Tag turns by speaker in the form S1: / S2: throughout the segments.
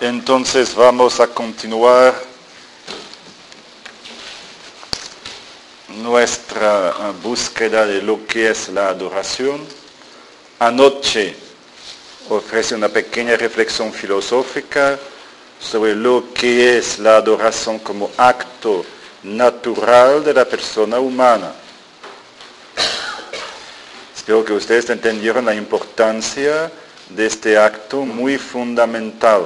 S1: Entonces vamos a continuar nuestra búsqueda de lo que es la adoración. Anoche ofrece una pequeña reflexión filosófica sobre lo que es la adoración como acto natural de la persona humana. Espero que ustedes entendieron la importancia de este acto muy fundamental.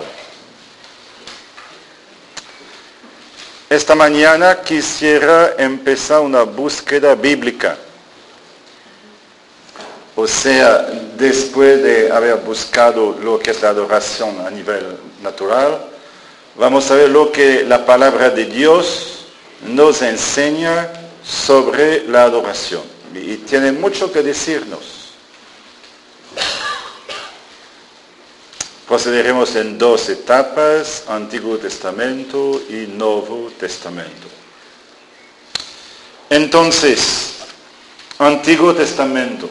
S1: Esta mañana quisiera empezar una búsqueda bíblica. O sea, después de haber buscado lo que es la adoración a nivel natural, vamos a ver lo que la palabra de Dios nos enseña sobre la adoración. Y tiene mucho que decirnos. Procederemos en dos etapas, Antiguo Testamento y Nuevo Testamento. Entonces, Antiguo Testamento.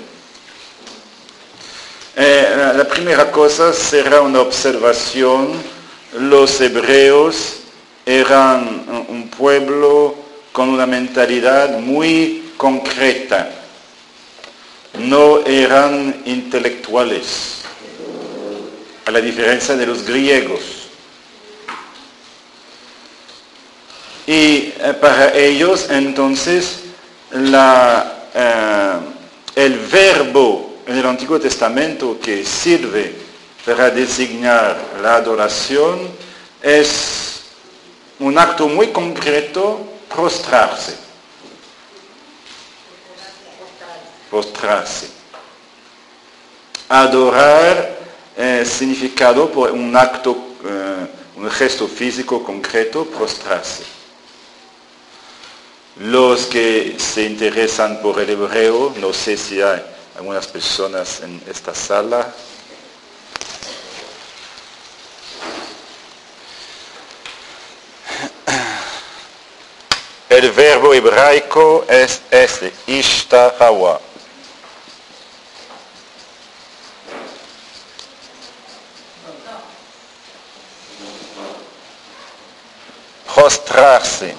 S1: La primera cosa será una observación. Los hebreos eran un pueblo con una mentalidad muy concreta. No eran intelectuales, a la diferencia de los griegos. Y para ellos, entonces, el verbo en el Antiguo Testamento que sirve para designar la adoración es un acto muy concreto, prostrarse. Postrarse. Adorar significado por un acto, un gesto físico concreto, prostrarse. Los que se interesan por el hebreo, no sé si hay algunas personas en esta sala. El verbo hebraico es este, ishtahawa. Prostrarse.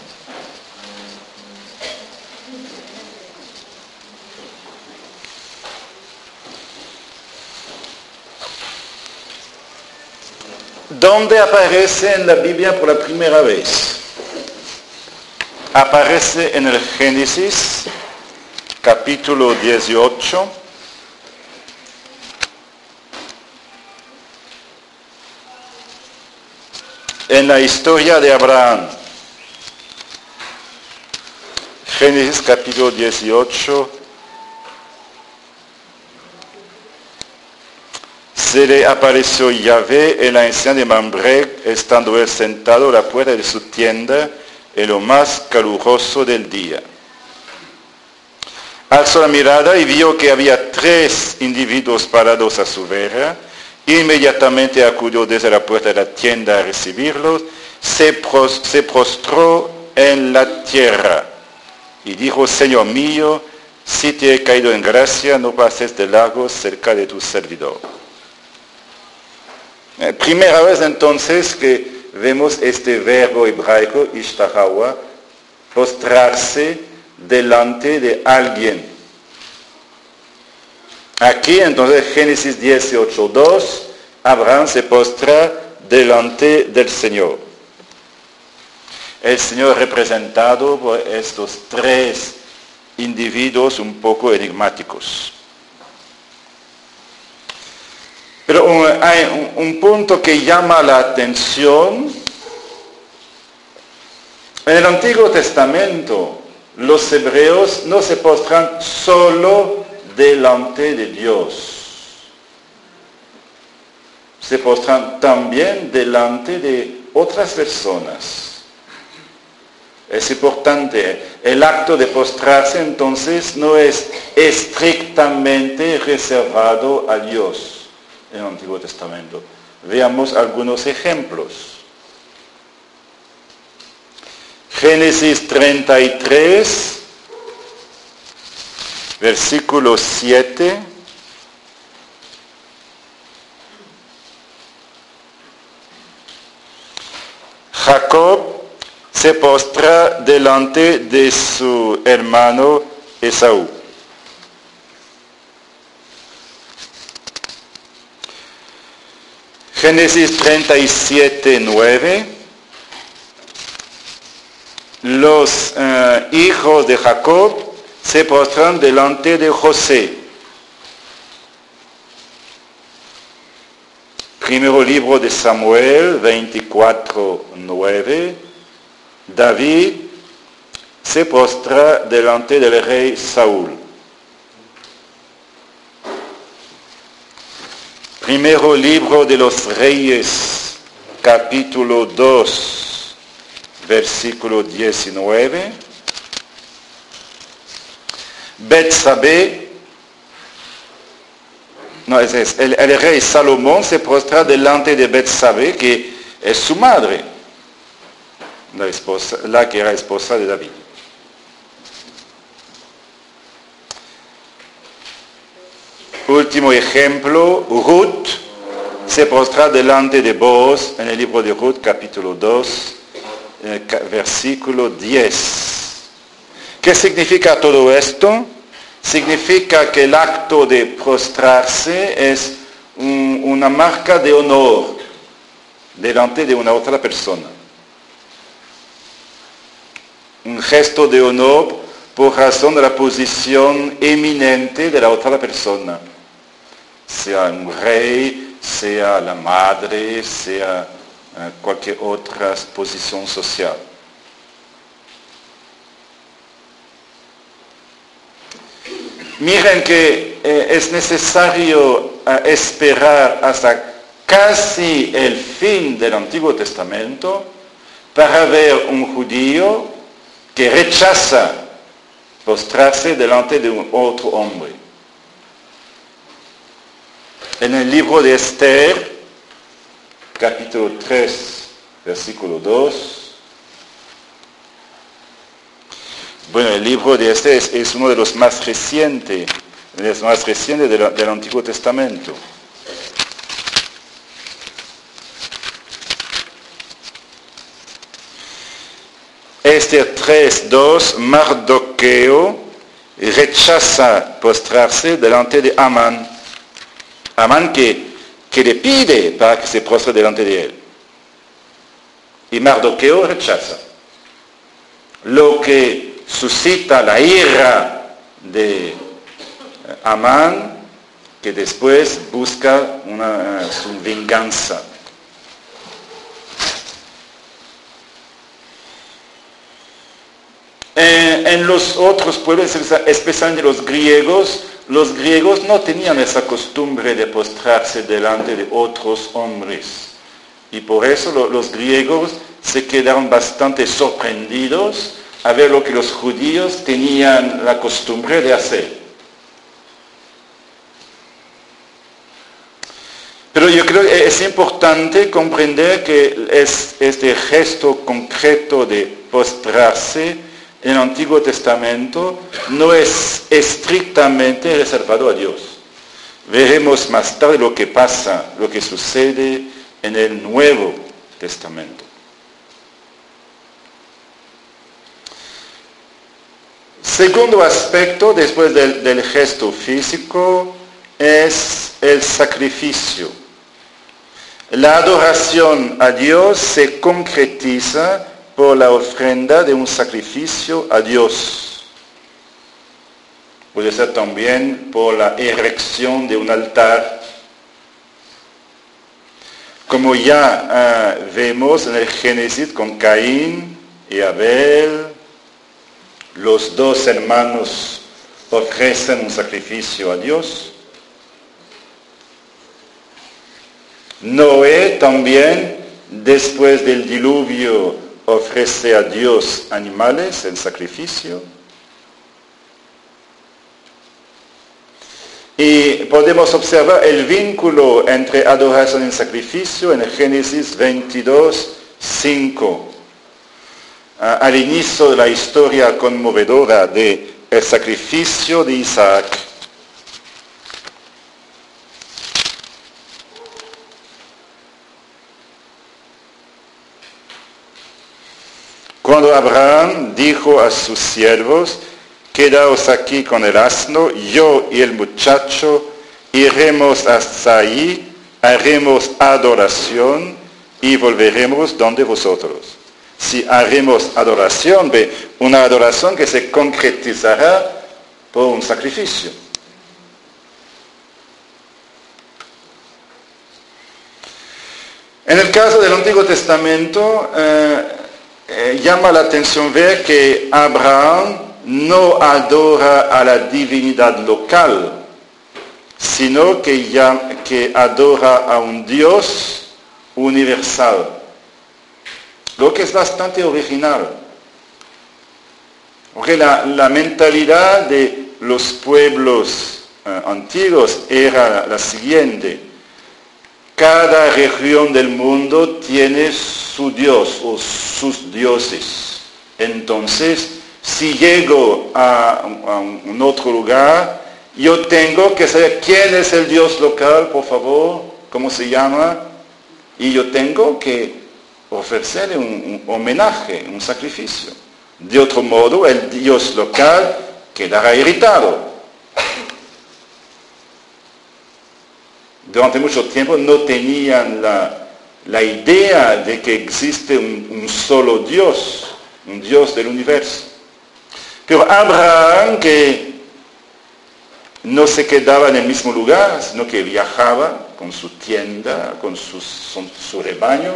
S1: ¿Dónde aparece en la Biblia por la primera vez? Aparece en el Génesis, capítulo 18. En la historia de Abraham. Génesis capítulo 18. Se le apareció Yahvé el anciano de Mamre, estando él sentado a la puerta de su tienda en lo más caluroso del día. Alzó la mirada y vio que había 3 individuos parados a su vera. Inmediatamente acudió desde la puerta de la tienda a recibirlos, se prostró en la tierra y dijo: Señor mío, si te he caído en gracia, no pases de largo cerca de tu servidor. Primera vez entonces que vemos este verbo hebraico, ishtahawa, postrarse delante de alguien. Aquí entonces Génesis 18:2, Abraham se postra delante del Señor. El Señor representado por estos 3 individuos un poco enigmáticos. Pero hay un punto que llama la atención. En el Antiguo Testamento, los hebreos no se postran solo delante de Dios. Se postran también delante de otras personas. Es importante. El acto de postrarse entonces no es estrictamente reservado a Dios en el Antiguo Testamento. Veamos algunos ejemplos. Génesis 33, versículo 7. Jacob se postra delante de su hermano Esaú. Génesis 37, 9. Los hijos de Jacob se postran delante de José. Primero libro de Samuel 24, 9. David se postra delante del rey Saúl. Primero libro de los Reyes, capítulo 2, versículo 19. Betsabé, el rey Salomón se postra delante de Betsabé, que es su madre, la que era esposa de David. Último ejemplo, Ruth se postra delante de Booz en el libro de Ruth, capítulo 2, versículo 10. ¿Qué significa todo esto? Significa que el acto de prostrarse es una marca de honor delante de una otra persona. Un gesto de honor por razón de la posición eminente de la otra persona. Sea un rey, sea la madre, sea cualquier otra posición social. Miren que es necesario esperar hasta casi el fin del Antiguo Testamento para ver un judío que rechaza postrarse delante de un otro hombre. En el libro de Esther, capítulo 3, versículo 2. Bueno, el libro de Esther es uno de los más recientes del Antiguo Testamento. Esther 3, 2, Mardoqueo rechaza postrarse delante de Amán. Amán que le pide para que se postre delante de él. Y Mardoqueo rechaza. Lo que suscita la ira de Amán, que después busca su venganza. En los otros pueblos, especialmente los griegos no tenían esa costumbre de postrarse delante de otros hombres. Y por eso los griegos se quedaron bastante sorprendidos a ver lo que los judíos tenían la costumbre de hacer. Pero yo creo que es importante comprender que este gesto concreto de postrarse en el Antiguo Testamento no es estrictamente reservado a Dios. Veremos más tarde lo que pasa, lo que sucede en el Nuevo Testamento. Segundo aspecto, después del gesto físico, es el sacrificio. La adoración a Dios se concretiza por la ofrenda de un sacrificio a Dios. Puede ser también por la erección de un altar. Como ya vemos en el Génesis con Caín y Abel, los dos hermanos ofrecen un sacrificio a Dios. Noé también, después del diluvio, ofrece a Dios animales en sacrificio. Y podemos observar el vínculo entre adoración y sacrificio en el Génesis 22, 5. Al inicio de la historia conmovedora del sacrificio de Isaac. Cuando Abraham dijo a sus siervos, quedaos aquí con el asno, yo y el muchacho iremos hasta allí, haremos adoración y volveremos donde vosotros. Si haremos adoración, una adoración que se concretizará por un sacrificio. En el caso del Antiguo Testamento, llama la atención ver que Abraham no adora a la divinidad local, sino que adora a un Dios universal, lo que es bastante original. Porque la mentalidad de los pueblos antiguos era la siguiente: cada región del mundo tiene su Dios o sus dioses. Entonces, si llego a un otro lugar, yo tengo que saber quién es el Dios local, por favor, cómo se llama, y yo tengo que ofrecerle un homenaje, un sacrificio. De otro modo, el Dios local quedará irritado. Durante mucho tiempo no tenían la idea de que existe un solo Dios, un Dios del universo. Pero Abraham, que no se quedaba en el mismo lugar, sino que viajaba con su tienda, con su rebaño,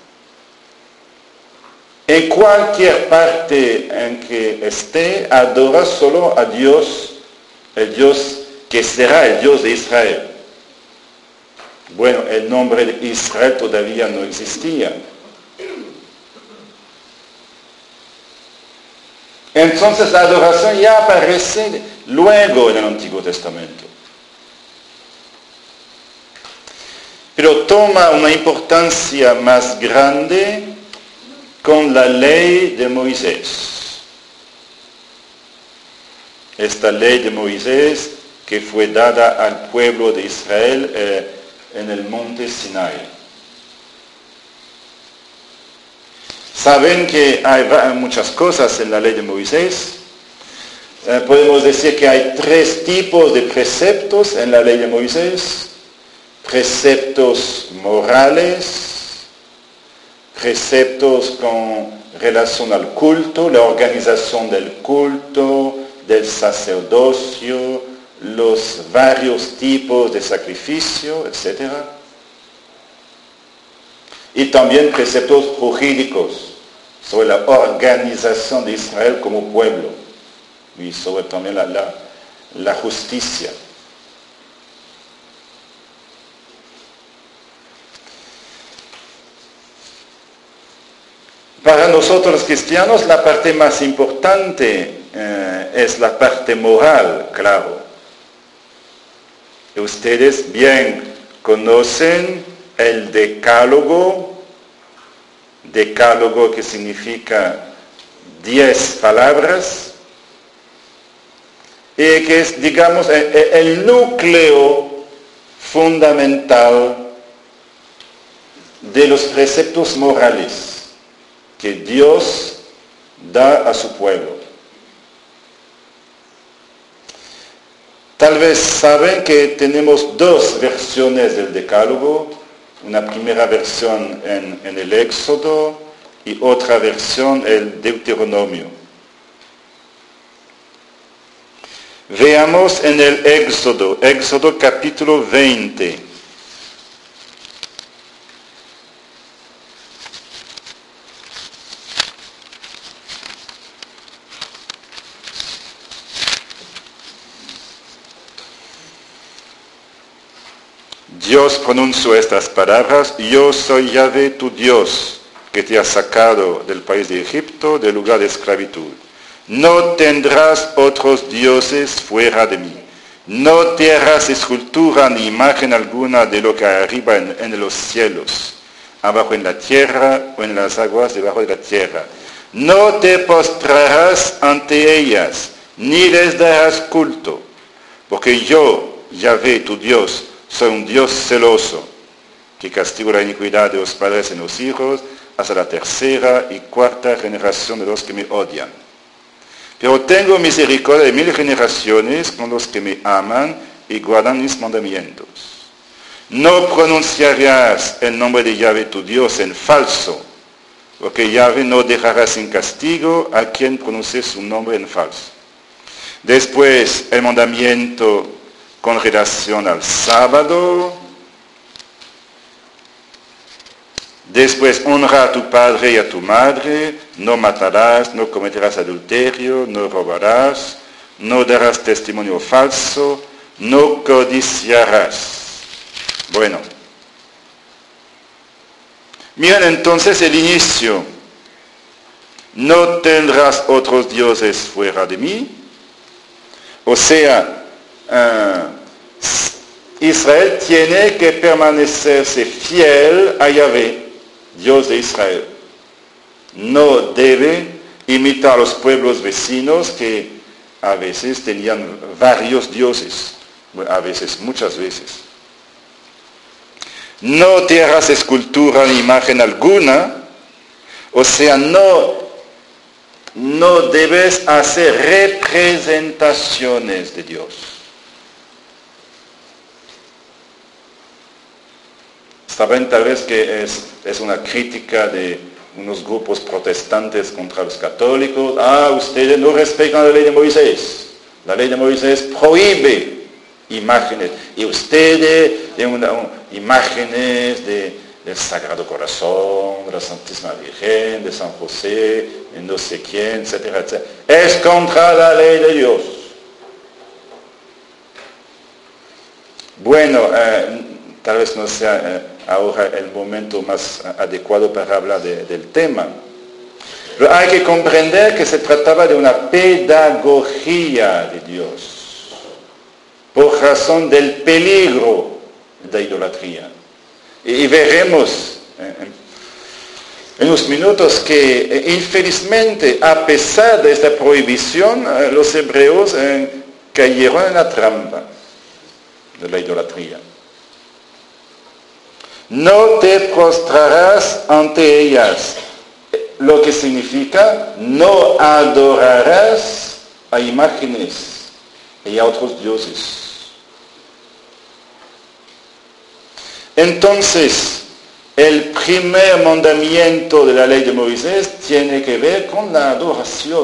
S1: en cualquier parte en que esté, adora solo a Dios, el Dios que será el Dios de Israel. Bueno, el nombre de Israel todavía no existía. Entonces la adoración ya aparece luego en el Antiguo Testamento. Pero toma una importancia más grande con la ley de Moisés. Esta ley de Moisés que fue dada al pueblo de Israel en el monte Sinai. Saben que hay muchas cosas en la ley de Moisés. Podemos decir que hay 3 tipos de preceptos en la ley de Moisés. Preceptos morales, preceptos con relación al culto, la organización del culto, del sacerdocio, los varios tipos de sacrificio, etc. Y también preceptos jurídicos sobre la organización de Israel como pueblo y sobre también la justicia. Para nosotros los cristianos la parte más importante es la parte moral, claro. Ustedes bien conocen el decálogo que significa 10 palabras, y que es, digamos, el núcleo fundamental de los preceptos morales que Dios da a su pueblo. Tal vez saben que tenemos 2 versiones del decálogo, una primera versión en el Éxodo y otra versión el Deuteronomio. Veamos en el Éxodo capítulo 20. Dios pronunció estas palabras: yo soy Yahvé tu Dios, que te ha sacado del país de Egipto, del lugar de esclavitud. No tendrás otros dioses fuera de mí. No te harás escultura ni imagen alguna de lo que hay arriba en los cielos, abajo en la tierra o en las aguas debajo de la tierra. No te postrarás ante ellas, ni les darás culto, porque yo, Yahvé tu Dios, soy un Dios celoso, que castigo la iniquidad de los padres en los hijos hasta la tercera y cuarta generación de los que me odian. Pero tengo misericordia de 1000 generaciones con los que me aman y guardan mis mandamientos. No pronunciarás el nombre de Yahvé tu Dios en falso, porque Yahvé no dejará sin castigo a quien pronuncie su nombre en falso. Después, el mandamiento con relación al sábado. Después, honra a tu padre y a tu madre, no matarás, no cometerás adulterio, no robarás, no darás testimonio falso, no codiciarás. Bueno, miren entonces el inicio. No tendrás otros dioses fuera de mí. O sea, Israel tiene que permanecerse fiel a Yahvé, Dios de Israel. No debe imitar a los pueblos vecinos que a veces tenían varios dioses, a veces, muchas veces. No te harás escultura ni imagen alguna, o sea, no debes hacer representaciones de Dios. Saben tal vez que es una crítica de unos grupos protestantes contra los católicos. Ustedes no respetan la ley de Moisés. La ley de Moisés prohíbe imágenes. Y ustedes tienen imágenes del Sagrado Corazón, de la Santísima Virgen, de San José, de no sé quién, etcétera, etcétera. Es contra la ley de Dios. Bueno, tal vez no sea ahora el momento más adecuado para hablar del tema. Pero hay que comprender que se trataba de una pedagogía de Dios, por razón del peligro de la idolatría. Y veremos en unos minutos que infelizmente, a pesar de esta prohibición, los hebreos cayeron en la trampa de la idolatría. No te postrarás ante ellas, lo que significa no adorarás a imágenes y a otros dioses. Entonces, el primer mandamiento de la ley de Moisés tiene que ver con la adoración.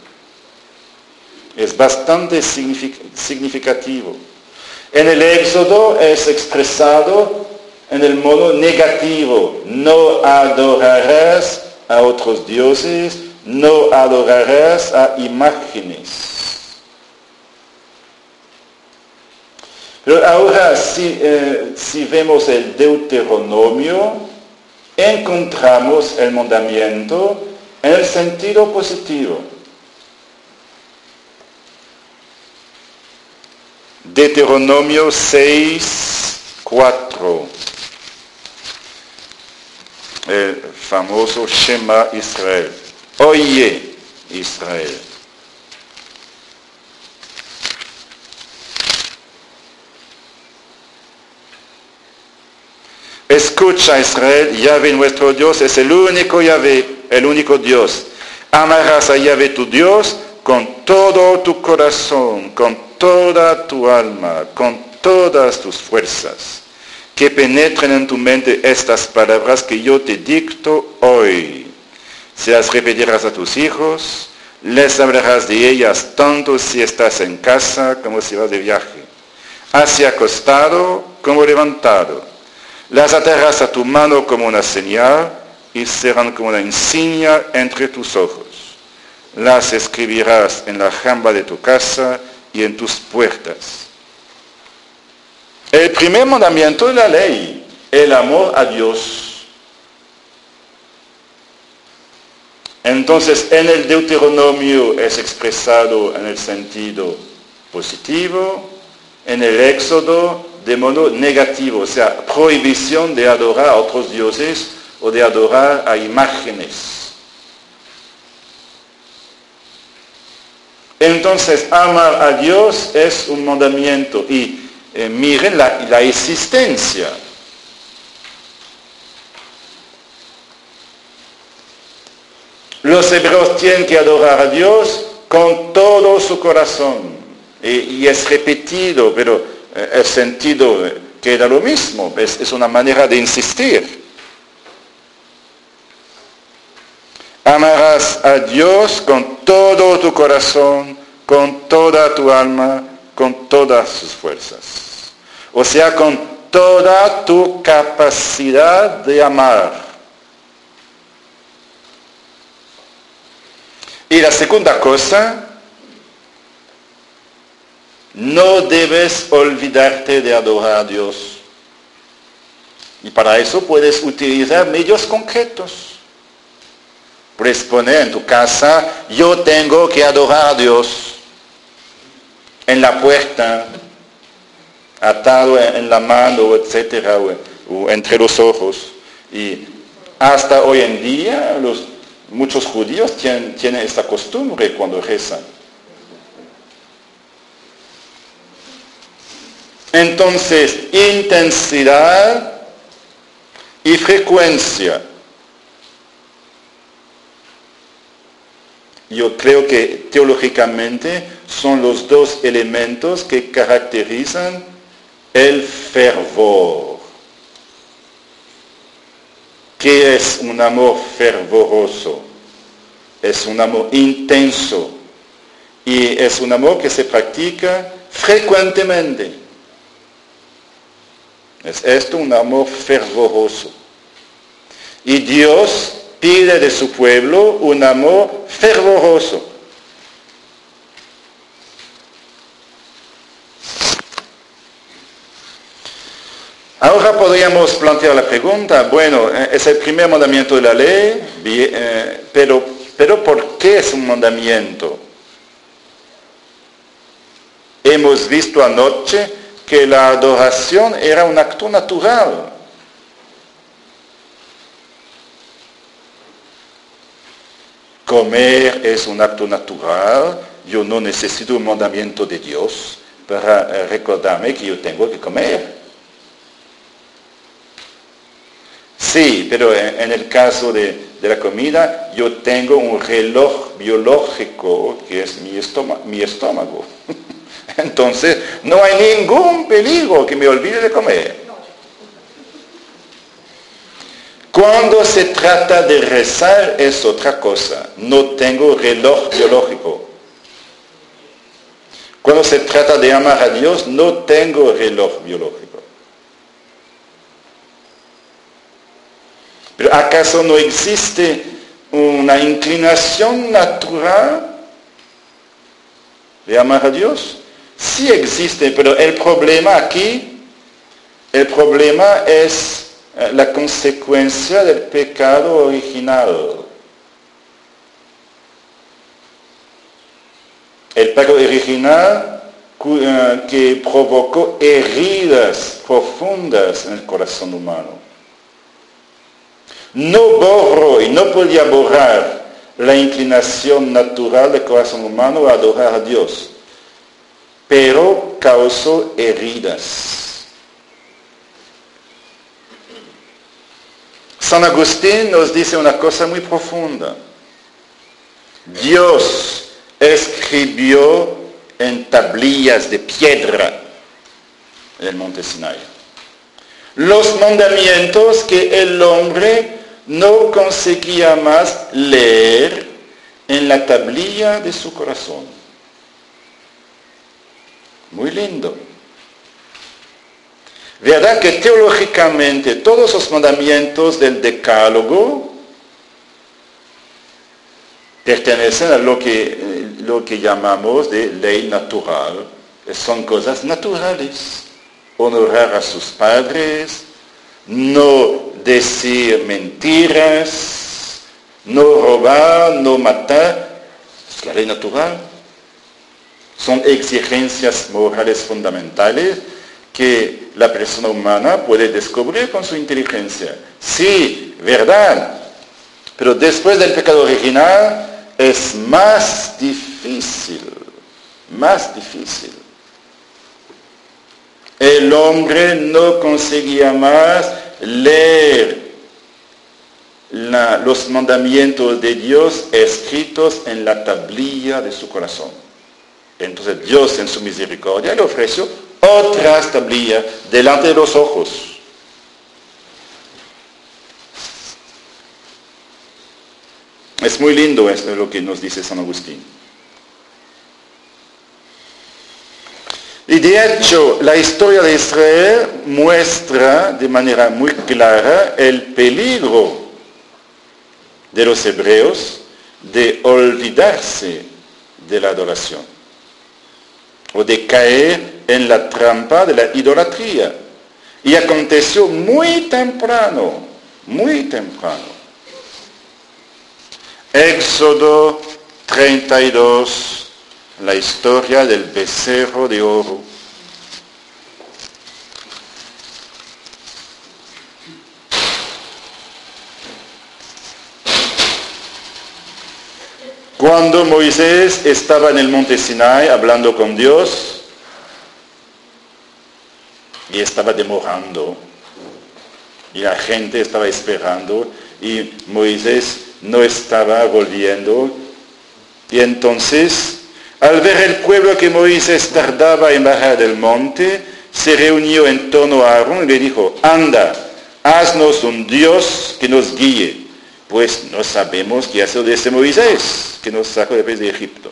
S1: Es bastante significativo. En el Éxodo es expresado en el modo negativo. No adorarás a otros dioses, no adorarás a imágenes. Pero ahora, si vemos el Deuteronomio, encontramos el mandamiento en el sentido positivo. Deuteronomio 6:4. El famoso Shema Israel. Oye, Israel. Escucha, Israel, Yahvé nuestro Dios es el único Yahvé, el único Dios. Amarás a Yahvé tu Dios con todo tu corazón, con toda tu alma, con todas tus fuerzas. Que penetren en tu mente estas palabras que yo te dicto hoy. Se las repetirás a tus hijos, les hablarás de ellas tanto si estás en casa como si vas de viaje, hacia acostado como levantado. Las atarás a tu mano como una señal y serán como una insignia entre tus ojos. Las escribirás en la jamba de tu casa y en tus puertas. El primer mandamiento de la ley, el amor a Dios. Entonces, en el Deuteronomio es expresado en el sentido positivo, en el Éxodo de modo negativo, o sea, prohibición de adorar a otros dioses o de adorar a imágenes. Entonces, amar a Dios es un mandamiento y miren la existencia. Los hebreos tienen que adorar a Dios con todo su corazón. Y es repetido, pero el sentido queda lo mismo. Es una manera de insistir. Amarás a Dios con todo tu corazón, con toda tu alma, con todas sus fuerzas. O sea, con toda tu capacidad de amar. Y la segunda cosa, no debes olvidarte de adorar a Dios. Y para eso puedes utilizar medios concretos. Puedes poner en tu casa, yo tengo que adorar a Dios. En la puerta, atado en la mano, etcétera, o entre los ojos. Y hasta hoy en día, muchos judíos tienen esta costumbre cuando rezan. Entonces, intensidad y frecuencia. Yo creo que teológicamente son los dos elementos que caracterizan el fervor. ¿Qué es un amor fervoroso? Es un amor intenso y es un amor que se practica frecuentemente. Es esto un amor fervoroso. Y Dios pide de su pueblo un amor fervoroso. Ahora podríamos plantear la pregunta, bueno, es el primer mandamiento de la ley, pero ¿por qué es un mandamiento? Hemos visto anoche que la adoración era un acto natural. Comer es un acto natural, yo no necesito un mandamiento de Dios para recordarme que yo tengo que comer. Sí, pero en el caso de la comida, yo tengo un reloj biológico que es mi estómago. Entonces, no hay ningún peligro que me olvide de comer. Cuando se trata de rezar es otra cosa. No tengo reloj biológico. Cuando se trata de amar a Dios, no tengo reloj biológico. Pero ¿acaso no existe una inclinación natural de amar a Dios? Sí existe, pero el problema es la consecuencia del pecado original. El pecado original que provocó heridas profundas en el corazón humano. No borró y no podía borrar la inclinación natural del corazón humano a adorar a Dios, pero causó heridas. San Agustín nos dice una cosa muy profunda. Dios escribió en tablillas de piedra en el monte Sinai los mandamientos que el hombre no conseguía más leer en la tablilla de su corazón. Muy lindo. ¿Verdad que teológicamente todos los mandamientos del Decálogo pertenecen a lo que llamamos de ley natural? Son cosas naturales. Honrar a sus padres, no decir mentiras, no robar, no matar. Es la ley natural. Son exigencias morales fundamentales que la persona humana puede descubrir con su inteligencia. Sí, verdad. Pero después del pecado original es más difícil. Más difícil. El hombre no conseguía más leer los mandamientos de Dios escritos en la tablilla de su corazón. Entonces Dios en su misericordia le ofreció otras tablillas delante de los ojos. Es muy lindo esto lo que nos dice San Agustín. Y de hecho, la historia de Israel muestra de manera muy clara el peligro de los hebreos de olvidarse de la adoración o de caer en la trampa de la idolatría. Y aconteció muy temprano. Éxodo 32, la historia del becerro de oro. Cuando Moisés estaba en el monte Sinai hablando con Dios y estaba demorando y la gente estaba esperando y Moisés no estaba volviendo, y entonces al ver el pueblo que Moisés tardaba en bajar del monte, se reunió en torno a Aarón y le dijo: anda, haznos un Dios que nos guíe, pues no sabemos qué hacer de ese Moisés que nos sacó del país de Egipto.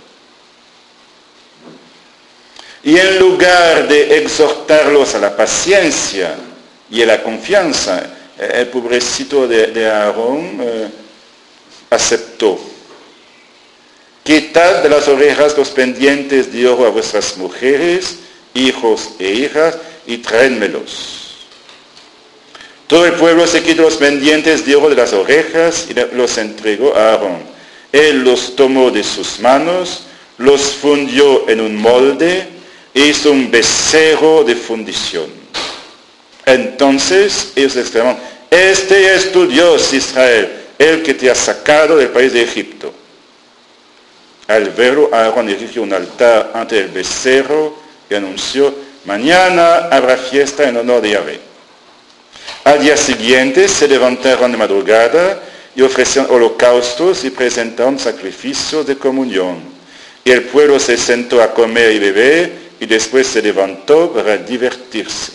S1: Y en lugar de exhortarlos a la paciencia y a la confianza, el pobrecito de Aarón aceptó. Quitad de las orejas los pendientes de oro a vuestras mujeres, hijos e hijas, y traédmelos. Todo el pueblo se quitó los pendientes de oro de las orejas y los entregó a Aarón. Él los tomó de sus manos, los fundió en un molde e hizo un becerro de fundición. Entonces ellos exclamaron: este es tu Dios, Israel, el que te ha sacado del país de Egipto. Al verlo, Aarón erigió un altar ante el becerro y anunció: mañana habrá fiesta en honor de Yahvé. Al día siguiente se levantaron de madrugada y ofrecieron holocaustos y presentaron sacrificios de comunión. Y el pueblo se sentó a comer y beber y después se levantó para divertirse.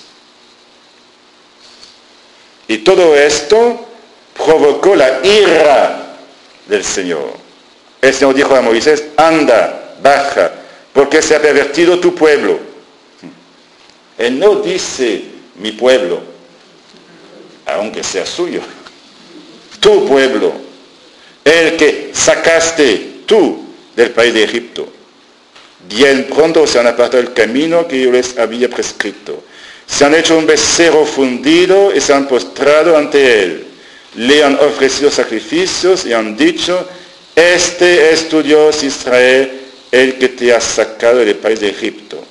S1: Y todo esto provocó la ira del Señor. El Señor dijo a Moisés: anda, baja, porque se ha pervertido tu pueblo. Él no dice mi pueblo, aunque sea suyo. Tu pueblo, el que sacaste tú del país de Egipto. Bien pronto se han apartado del camino que yo les había prescrito. Se han hecho un becerro fundido y se han postrado ante él. Le han ofrecido sacrificios y han dicho: este es tu Dios Israel, el que te ha sacado del país de Egipto.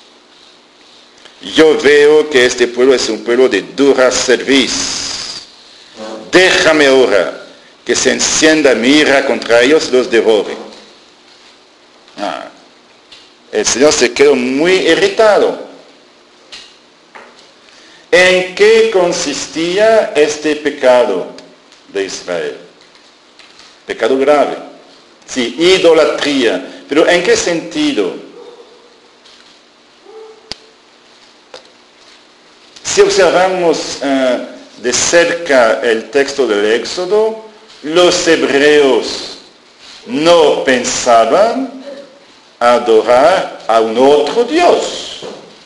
S1: Yo veo que este pueblo es un pueblo de dura cerviz. Déjame ahora que se encienda mi ira contra ellos y los devore. El Señor se quedó muy irritado. ¿En qué consistía este pecado de Israel? Pecado grave. Sí, idolatría. Pero ¿en qué sentido? Si observamos de cerca el texto del Éxodo, los hebreos no pensaban adorar a un otro Dios.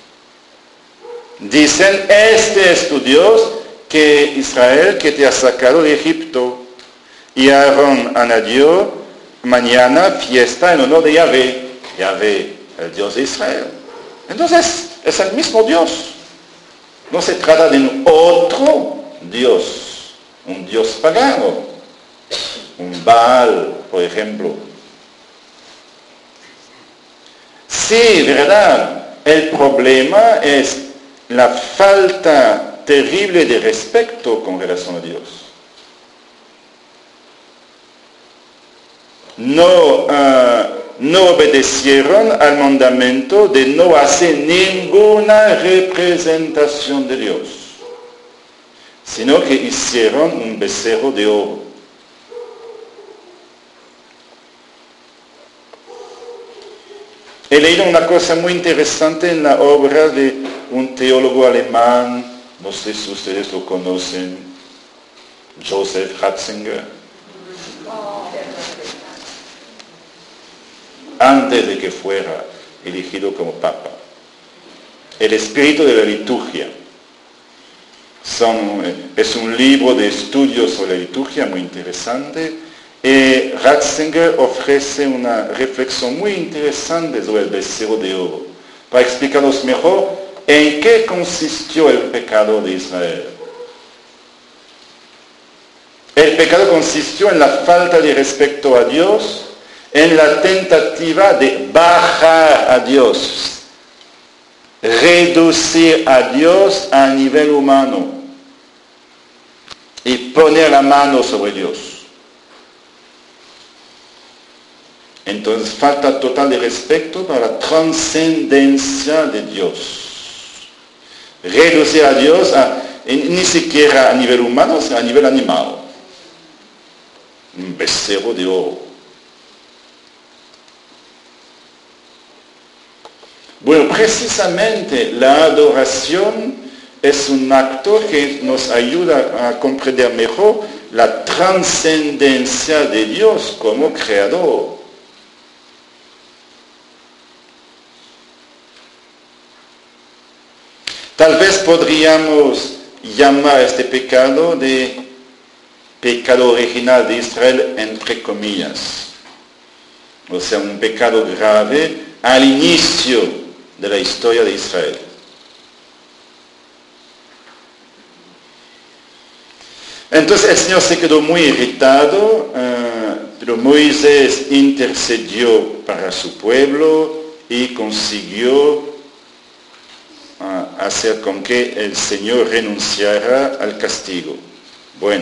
S1: Dicen: este es tu Dios, que Israel, que te ha sacado de Egipto. Y Aarón añadió: mañana fiesta en honor de Yahvé. Yahvé, el Dios de Israel. Entonces, es el mismo Dios. No se trata de un otro Dios, un Dios pagano, un Baal, por ejemplo. Sí, verdad, el problema es la falta terrible de respeto con relación a Dios. No obedecieron al mandamiento de no hacer ninguna representación de Dios, sino que hicieron un becerro de oro. He leído una cosa muy interesante en la obra de un teólogo alemán, no sé si ustedes lo conocen, Joseph Ratzinger. Antes de que fuera elegido como papa. El espíritu de la liturgia. Es un libro de estudios sobre la liturgia muy interesante. Ratzinger ofrece una reflexión muy interesante sobre el becerro de oro, para explicarnos mejor en qué consistió el pecado de Israel. El pecado consistió en la falta de respeto a Dios, en la tentativa de bajar a Dios, reducir a Dios a nivel humano y poner la mano sobre Dios. Entonces, falta total de respeto para la trascendencia de Dios. Reducir a Dios ni siquiera a nivel humano, sino a nivel animal. Un becerro de oro. Bueno, precisamente la adoración es un acto que nos ayuda a comprender mejor la trascendencia de Dios como creador. Tal vez podríamos llamar este pecado de pecado original de Israel entre comillas. O sea, un pecado grave al inicio de la historia de Israel. Entonces el Señor se quedó muy irritado, pero Moisés intercedió para su pueblo y consiguió hacer con que el Señor renunciara al castigo. Bueno,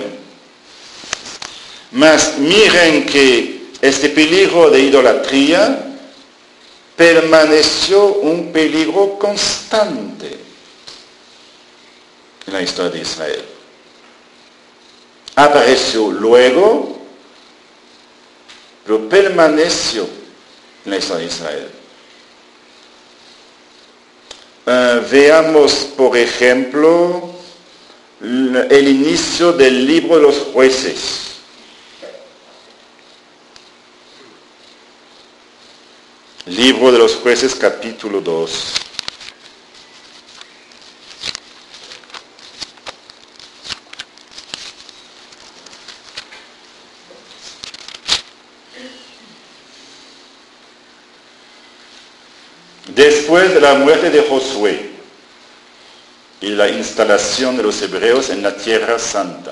S1: mas miren que este peligro de idolatría permaneció un peligro constante en la historia de Israel. Apareció luego, pero permaneció en la historia de Israel. Veamos, por ejemplo, el inicio del libro de los jueces. Libro de los jueces, capítulo 2. Después de la muerte de Josué y la instalación de los hebreos en la Tierra Santa,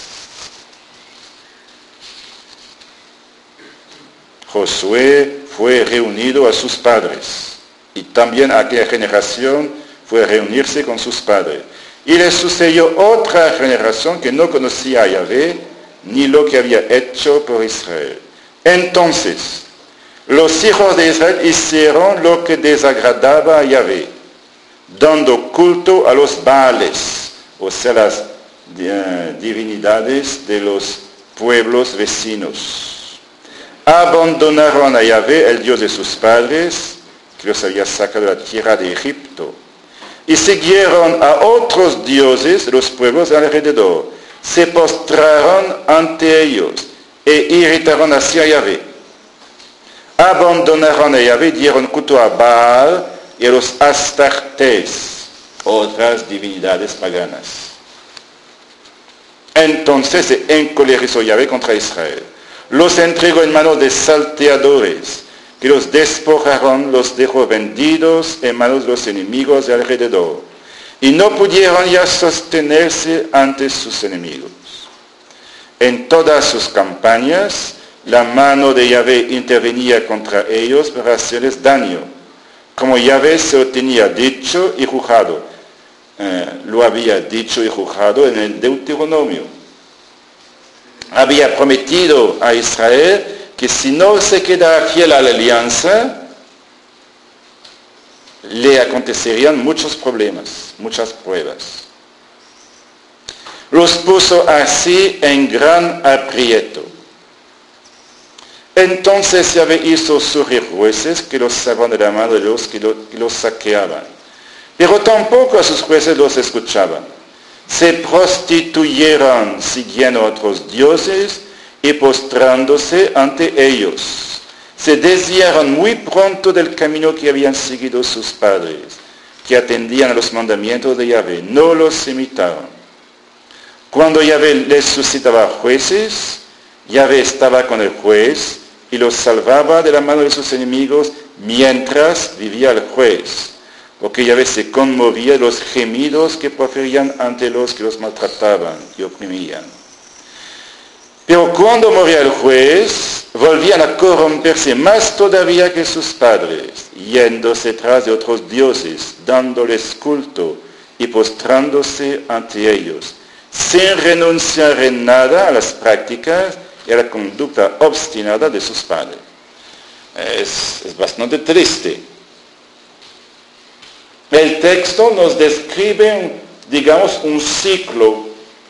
S1: Josué fue reunido a sus padres y también aquella generación fue a reunirse con sus padres. Y le sucedió otra generación que no conocía a Yahvé ni lo que había hecho por Israel. Entonces, los hijos de Israel hicieron lo que desagradaba a Yahvé, dando culto a los Baales, o sea, las divinidades de los pueblos vecinos. Abandonaron a Yahvé, el Dios de sus padres, que los había sacado de la tierra de Egipto, y siguieron a otros dioses de los pueblos alrededor. Se postraron ante ellos e irritaron hacia Yahvé. Abandonaron a Yahvé, dieron culto a Baal y a los Astartes, otras divinidades paganas. Entonces se encolerizó Yahvé contra Israel. Los entregó en manos de salteadores, que los despojaron, los dejó vendidos en manos de los enemigos de alrededor, y no pudieron ya sostenerse ante sus enemigos. En todas sus campañas, la mano de Yahvé intervenía contra ellos para hacerles daño, como Yahvé se lo tenía dicho y jurado. Lo había dicho y jurado en el Deuteronomio. Había prometido a Israel que si no se quedara fiel a la alianza, le acontecerían muchos problemas, muchas pruebas. Los puso así en gran aprieto. Entonces Yahvé hizo surgir jueces que los sacaban de la mano de los que los saqueaban. Pero tampoco a sus jueces los escuchaban. Se prostituyeron siguiendo a otros dioses y postrándose ante ellos. Se desviaron muy pronto del camino que habían seguido sus padres, que atendían a los mandamientos de Yahvé. No los imitaron. Cuando Yahvé les suscitaba jueces, Yahvé estaba con el juez y los salvaba de la mano de sus enemigos mientras vivía el juez, porque Yahvé se conmovía de los gemidos que proferían ante los que los maltrataban y oprimían. Pero cuando moría el juez, volvían a corromperse más todavía que sus padres, yéndose tras de otros dioses, dándoles culto y postrándose ante ellos, sin renunciar en nada a las prácticas y a la conducta obstinada de sus padres. Es bastante triste. El texto nos describe, digamos, un ciclo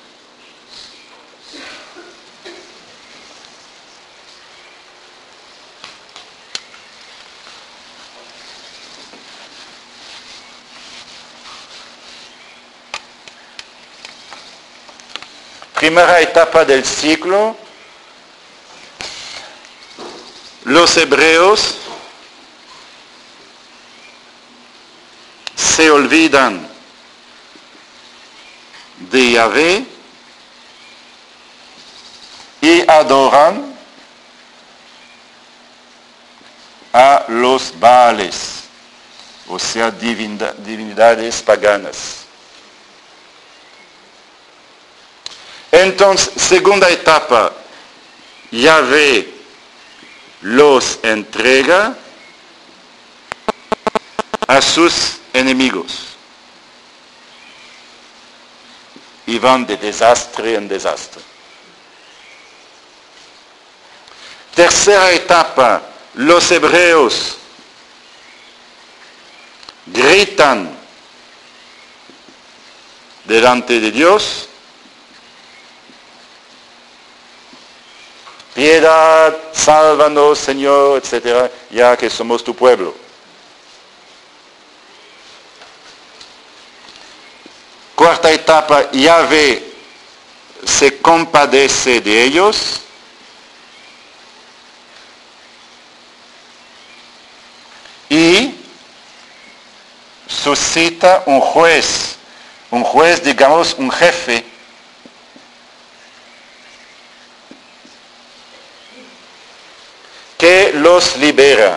S1: primera etapa del ciclo. Los hebreos se olvidan de Yahvé y adoran a los Baales, o sea, divinidades paganas. Entonces, segunda etapa, Yahvé los entrega a sus enemigos y van de desastre en desastre. Tercera etapa, los hebreos gritan delante de Dios: piedad, sálvanos, Señor, etcétera, ya que somos tu pueblo. Cuarta etapa, Yahvé se compadece de ellos y suscita un juez, digamos, un jefe, que los libera.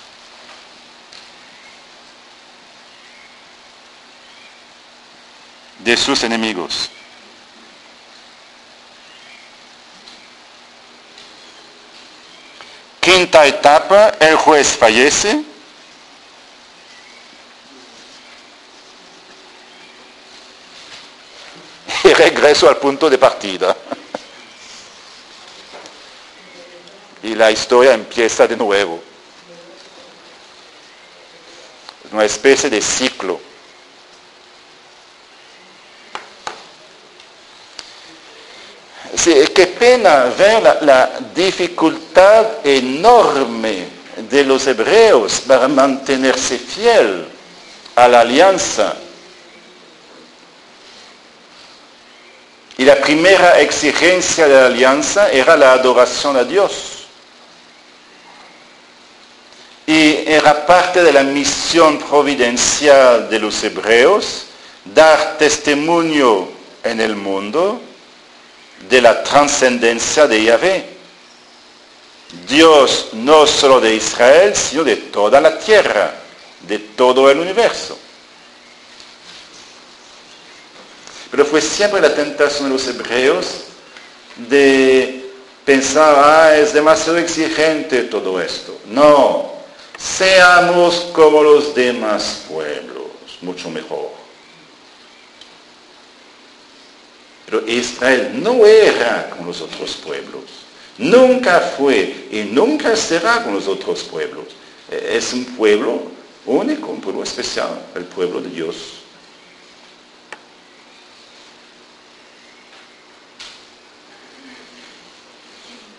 S1: De sus enemigos. Quinta etapa, el juez fallece y regreso al punto de partida. Y la historia empieza de nuevo. Es una especie de ciclo. Sí, qué pena ver la dificultad enorme de los hebreos para mantenerse fiel a la alianza. Y la primera exigencia de la alianza era la adoración a Dios. Y era parte de la misión providencial de los hebreos dar testimonio en el mundo de la trascendencia de Yahvé. Dios no solo de Israel, sino de toda la tierra, de todo el universo. Pero fue siempre la tentación de los hebreos de pensar, es demasiado exigente todo esto. No, seamos como los demás pueblos, mucho mejor. Pero Israel no era como los otros pueblos. Nunca fue y nunca será como los otros pueblos. Es un pueblo único, un pueblo especial, el pueblo de Dios.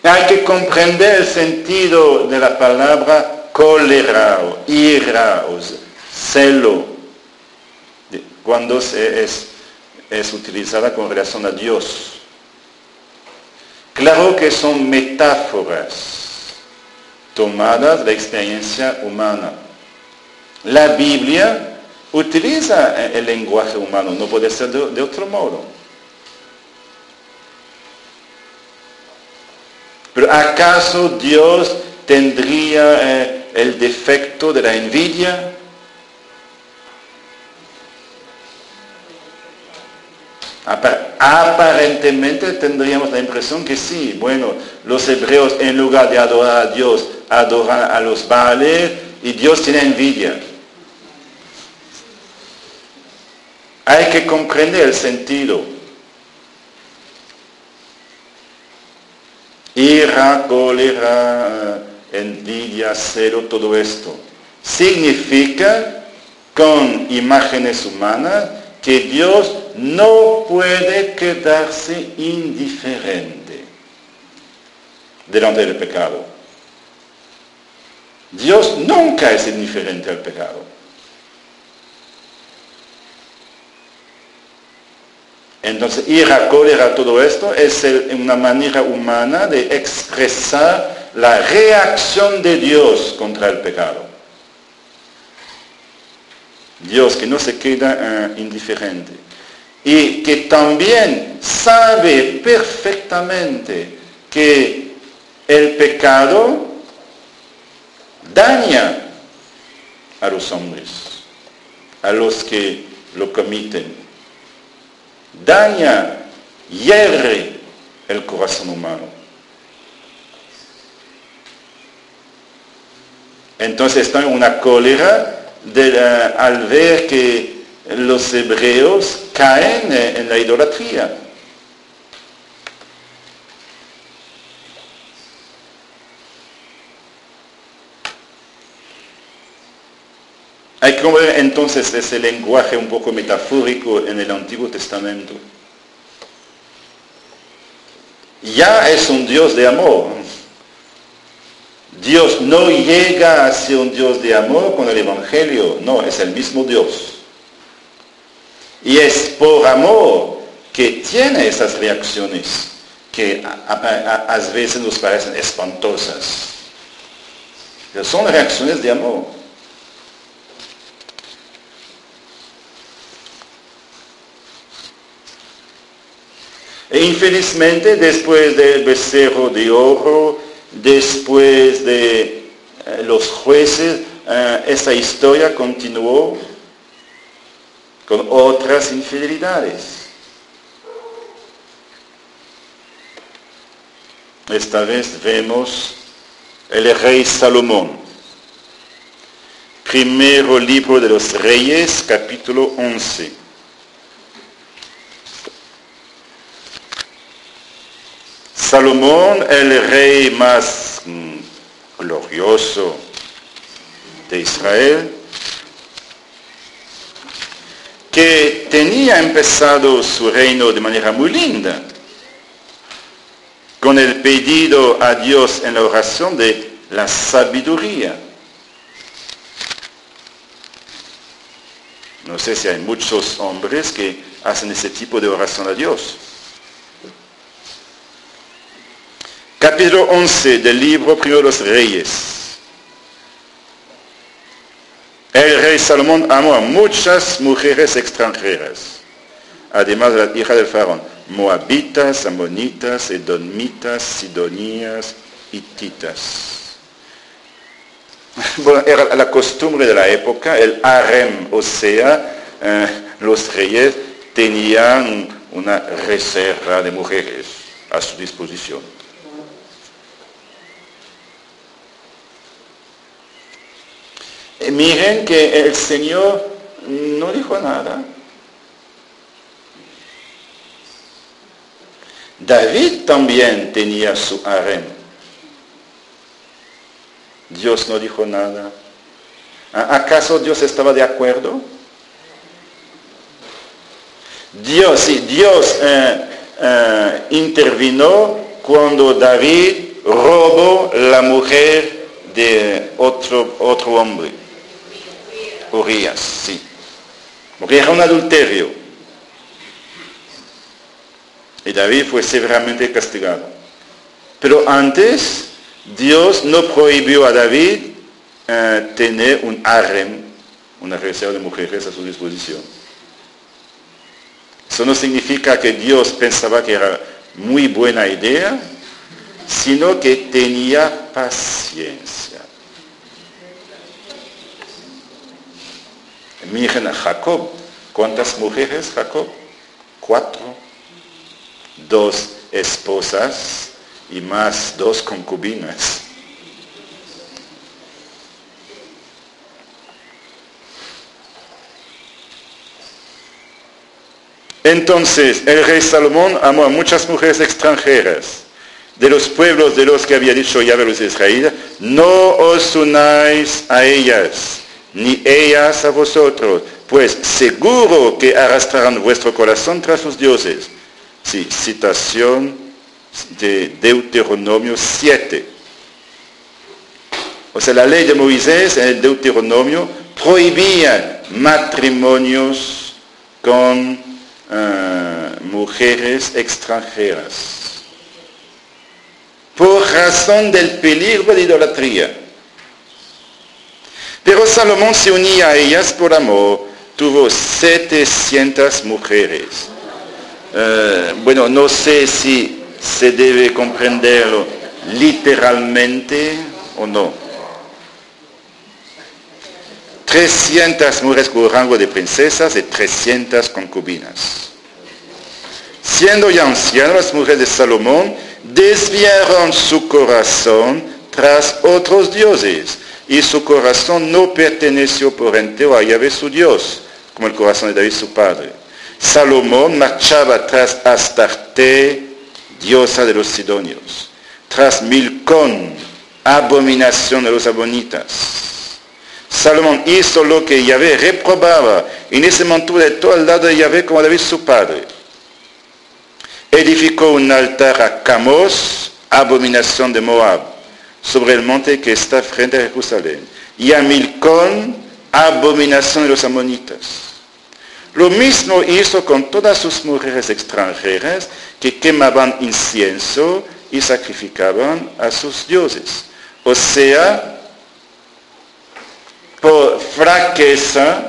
S1: Hay que comprender el sentido de la palabra cólera o ira o celo, cuando es utilizada con relación a Dios. Claro que son metáforas tomadas de la experiencia humana. La Biblia utiliza el lenguaje humano, no puede ser de otro modo. Pero ¿acaso Dios tendría el defecto de la envidia? Aparentemente tendríamos la impresión que sí. Bueno, los hebreos en lugar de adorar a Dios, adoran a los Baales y Dios tiene envidia. Hay que comprender el sentido. Ira, cólera, envidia, celo, todo esto significa con imágenes humanas que Dios no puede quedarse indiferente delante del pecado. Dios nunca es indiferente al pecado. Entonces, ira, cólera, todo esto es una manera humana de expresar la reacción de Dios contra el pecado. Dios que no se queda indiferente y que también sabe perfectamente que el pecado daña a los hombres, a los que lo cometen. Daña, hiere el corazón humano. Entonces está en una cólera al ver que los hebreos caen en la idolatría. Hay que ver entonces ese lenguaje un poco metafórico en el Antiguo Testamento. Ya es un Dios de amor. Dios no llega a ser un Dios de amor con el Evangelio, no, es el mismo Dios. Y es por amor que tiene esas reacciones que a veces nos parecen espantosas. Pero son reacciones de amor. E infelizmente, después del becerro de oro, después de los jueces, esta historia continuó con otras infidelidades. Esta vez vemos el rey Salomón. Primero libro de los Reyes, capítulo 11. Salomón, el rey más glorioso de Israel, que tenía empezado su reino de manera muy linda, con el pedido a Dios en la oración de la sabiduría. No sé si hay muchos hombres que hacen ese tipo de oración a Dios. Capítulo 11 del libro primero de los Reyes. El rey Salomón amó a muchas mujeres extranjeras, además de la hija del faraón, moabitas, amonitas, edomitas, sidonías, hititas. Bueno, era la costumbre de la época, el harem, o sea, los reyes tenían una reserva de mujeres a su disposición. Miren que el Señor no dijo nada. David también tenía su harem. Dios no dijo nada. ¿Acaso Dios estaba de acuerdo? Dios intervino cuando David robó la mujer de otro hombre, Urias, sí, porque era un adulterio. Y David fue severamente castigado. Pero antes, Dios no prohibió a David tener un harem, una reserva de mujeres a su disposición. Eso no significa que Dios pensaba que era muy buena idea, sino que tenía paciencia. Miren a Jacob. ¿Cuántas mujeres, Jacob? 4. 2 esposas y más 2 concubinas. Entonces, el rey Salomón amó a muchas mujeres extranjeras de los pueblos de los que había dicho Yahvé a los israelitas: no os unáis a ellas, ni ellas a vosotros, pues seguro que arrastrarán vuestro corazón tras sus dioses. Sí, citación de Deuteronomio 7. O sea, la ley de Moisés en el Deuteronomio prohibía matrimonios con mujeres extranjeras por razón del peligro de idolatría. Pero Salomón se unía a ellas por amor, tuvo 700 mujeres. Bueno, no sé si se debe comprenderlo literalmente o no. 300 mujeres con rango de princesas y 300 concubinas. Siendo ya ancianas, las mujeres de Salomón desviaron su corazón tras otros dioses, y su corazón no perteneció por entero a Yahvé su Dios, como el corazón de David su padre. Salomón marchaba tras Astarte, diosa de los sidonios, tras Milcón, abominación de los amonitas. Salomón hizo lo que Yahvé reprobaba y ni se mantuvo de todo al lado de Yahvé como David su padre. Edificó un altar a Camos, abominación de Moab, sobre el monte que está frente a Jerusalén, y a Milcón, abominación de los amonitas. Lo mismo hizo con todas sus mujeres extranjeras que quemaban incienso y sacrificaban a sus dioses. O sea, por fraqueza,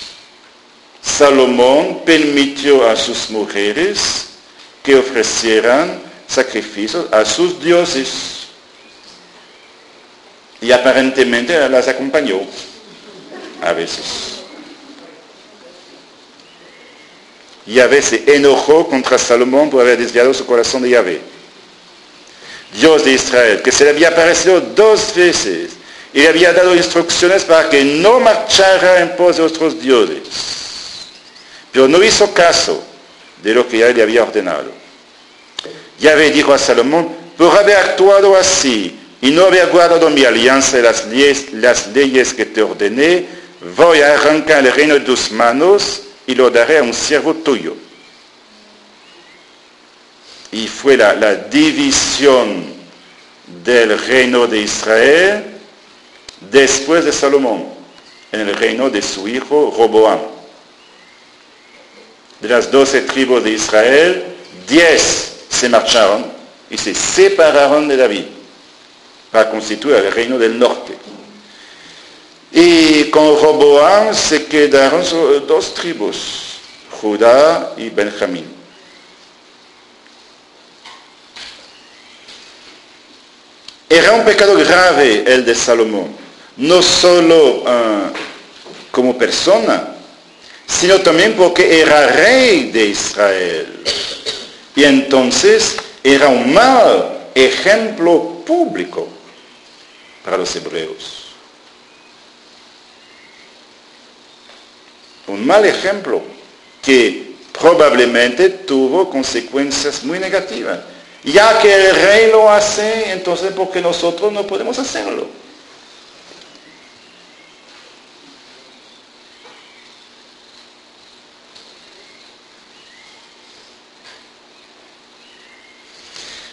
S1: Salomón permitió a sus mujeres que ofrecieran sacrificios a sus dioses. Y aparentemente las acompañó a veces. Yahvé se enojó contra Salomón por haber desviado su corazón de Yahvé, Dios de Israel, que se le había aparecido 2 veces y le había dado instrucciones para que no marchara en pos de otros dioses. Pero no hizo caso de lo que Yahvé le había ordenado. Yahvé dijo a Salomón: por haber actuado así y no haber guardado mi alianza y las leyes que te ordené, voy a arrancar el reino de tus manos y lo daré a un siervo tuyo. Y fue la división del reino de Israel después de Salomón, en el reino de su hijo Roboam. De las 12 tribus de Israel, 10 se marcharon y se separaron de David para constituir el reino del norte. Y con Roboam se quedaron 2 tribus, Judá y Benjamín. Era un pecado grave el de Salomón, no solo como persona, sino también porque era rey de Israel. Y entonces era un mal ejemplo público para los hebreos. Un mal ejemplo que probablemente tuvo consecuencias muy negativas. Ya que el rey lo hace, entonces ¿por qué nosotros no podemos hacerlo?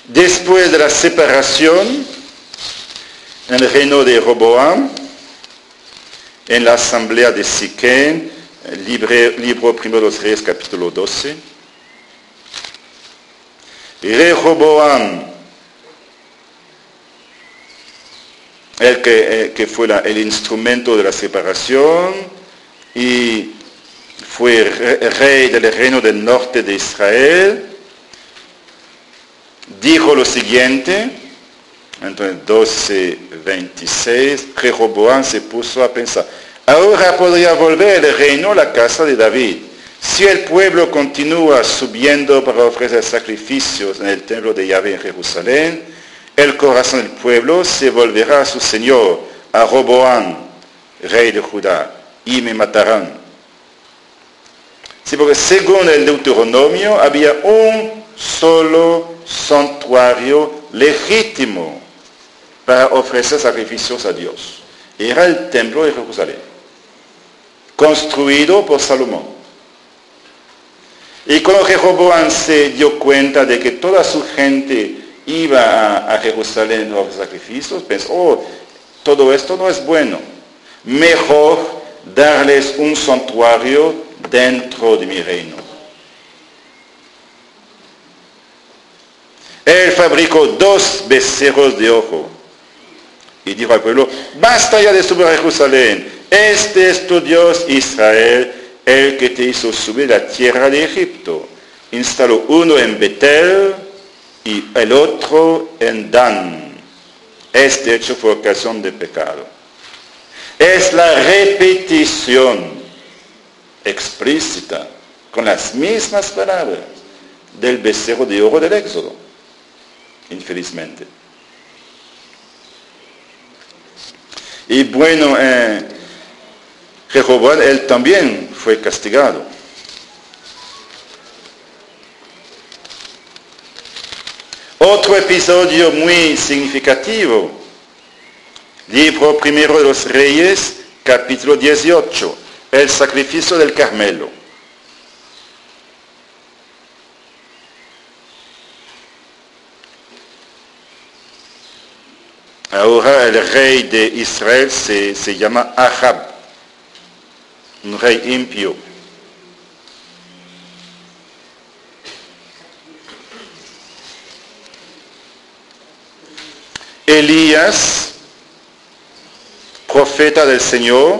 S1: Después de la separación, en el reino de Roboam, en la asamblea de Siquén, libro primero de los Reyes, capítulo 12, Rehoboam, el que fue el instrumento de la separación y fue rey del reino del norte de Israel, dijo lo siguiente, entonces 12:26, Rehoboam se puso a pensar, ahora podría volver el reino a la casa de David. Si el pueblo continúa subiendo para ofrecer sacrificios en el templo de Yahvé en Jerusalén, el corazón del pueblo se volverá a su señor, a Roboam, rey de Judá, y me matarán. Sí, porque según el Deuteronomio había un solo santuario legítimo para ofrecer sacrificios a Dios. Era el templo de Jerusalén, construido por Salomón. Y cuando Rehoboam se dio cuenta de que toda su gente iba a Jerusalén a ofrecer sacrificios, pensó, todo esto no es bueno. Mejor darles un santuario dentro de mi reino. Él fabricó 2 becerros de oro y dijo al pueblo, basta ya de subir a Jerusalén, este es tu Dios Israel, el que te hizo subir a la tierra de Egipto. Instaló uno en Betel y el otro en Dan. Este hecho fue ocasión de pecado. Es la repetición explícita, con las mismas palabras, del becerro de oro del Éxodo, infelizmente. Y bueno, Rehoboam, él también fue castigado. Otro episodio muy significativo, libro primero de los Reyes, capítulo 18, el sacrificio del Carmelo. Ahora el rey de Israel se llama Ahab, un rey impío. Elías, profeta del Señor,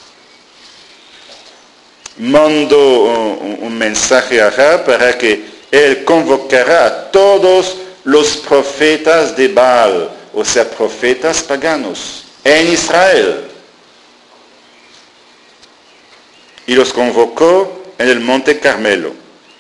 S1: mandó un mensaje a Ahab para que él convocara a todos los profetas de Baal, o sea, profetas paganos, en Israel. Y los convocó en el monte Carmelo.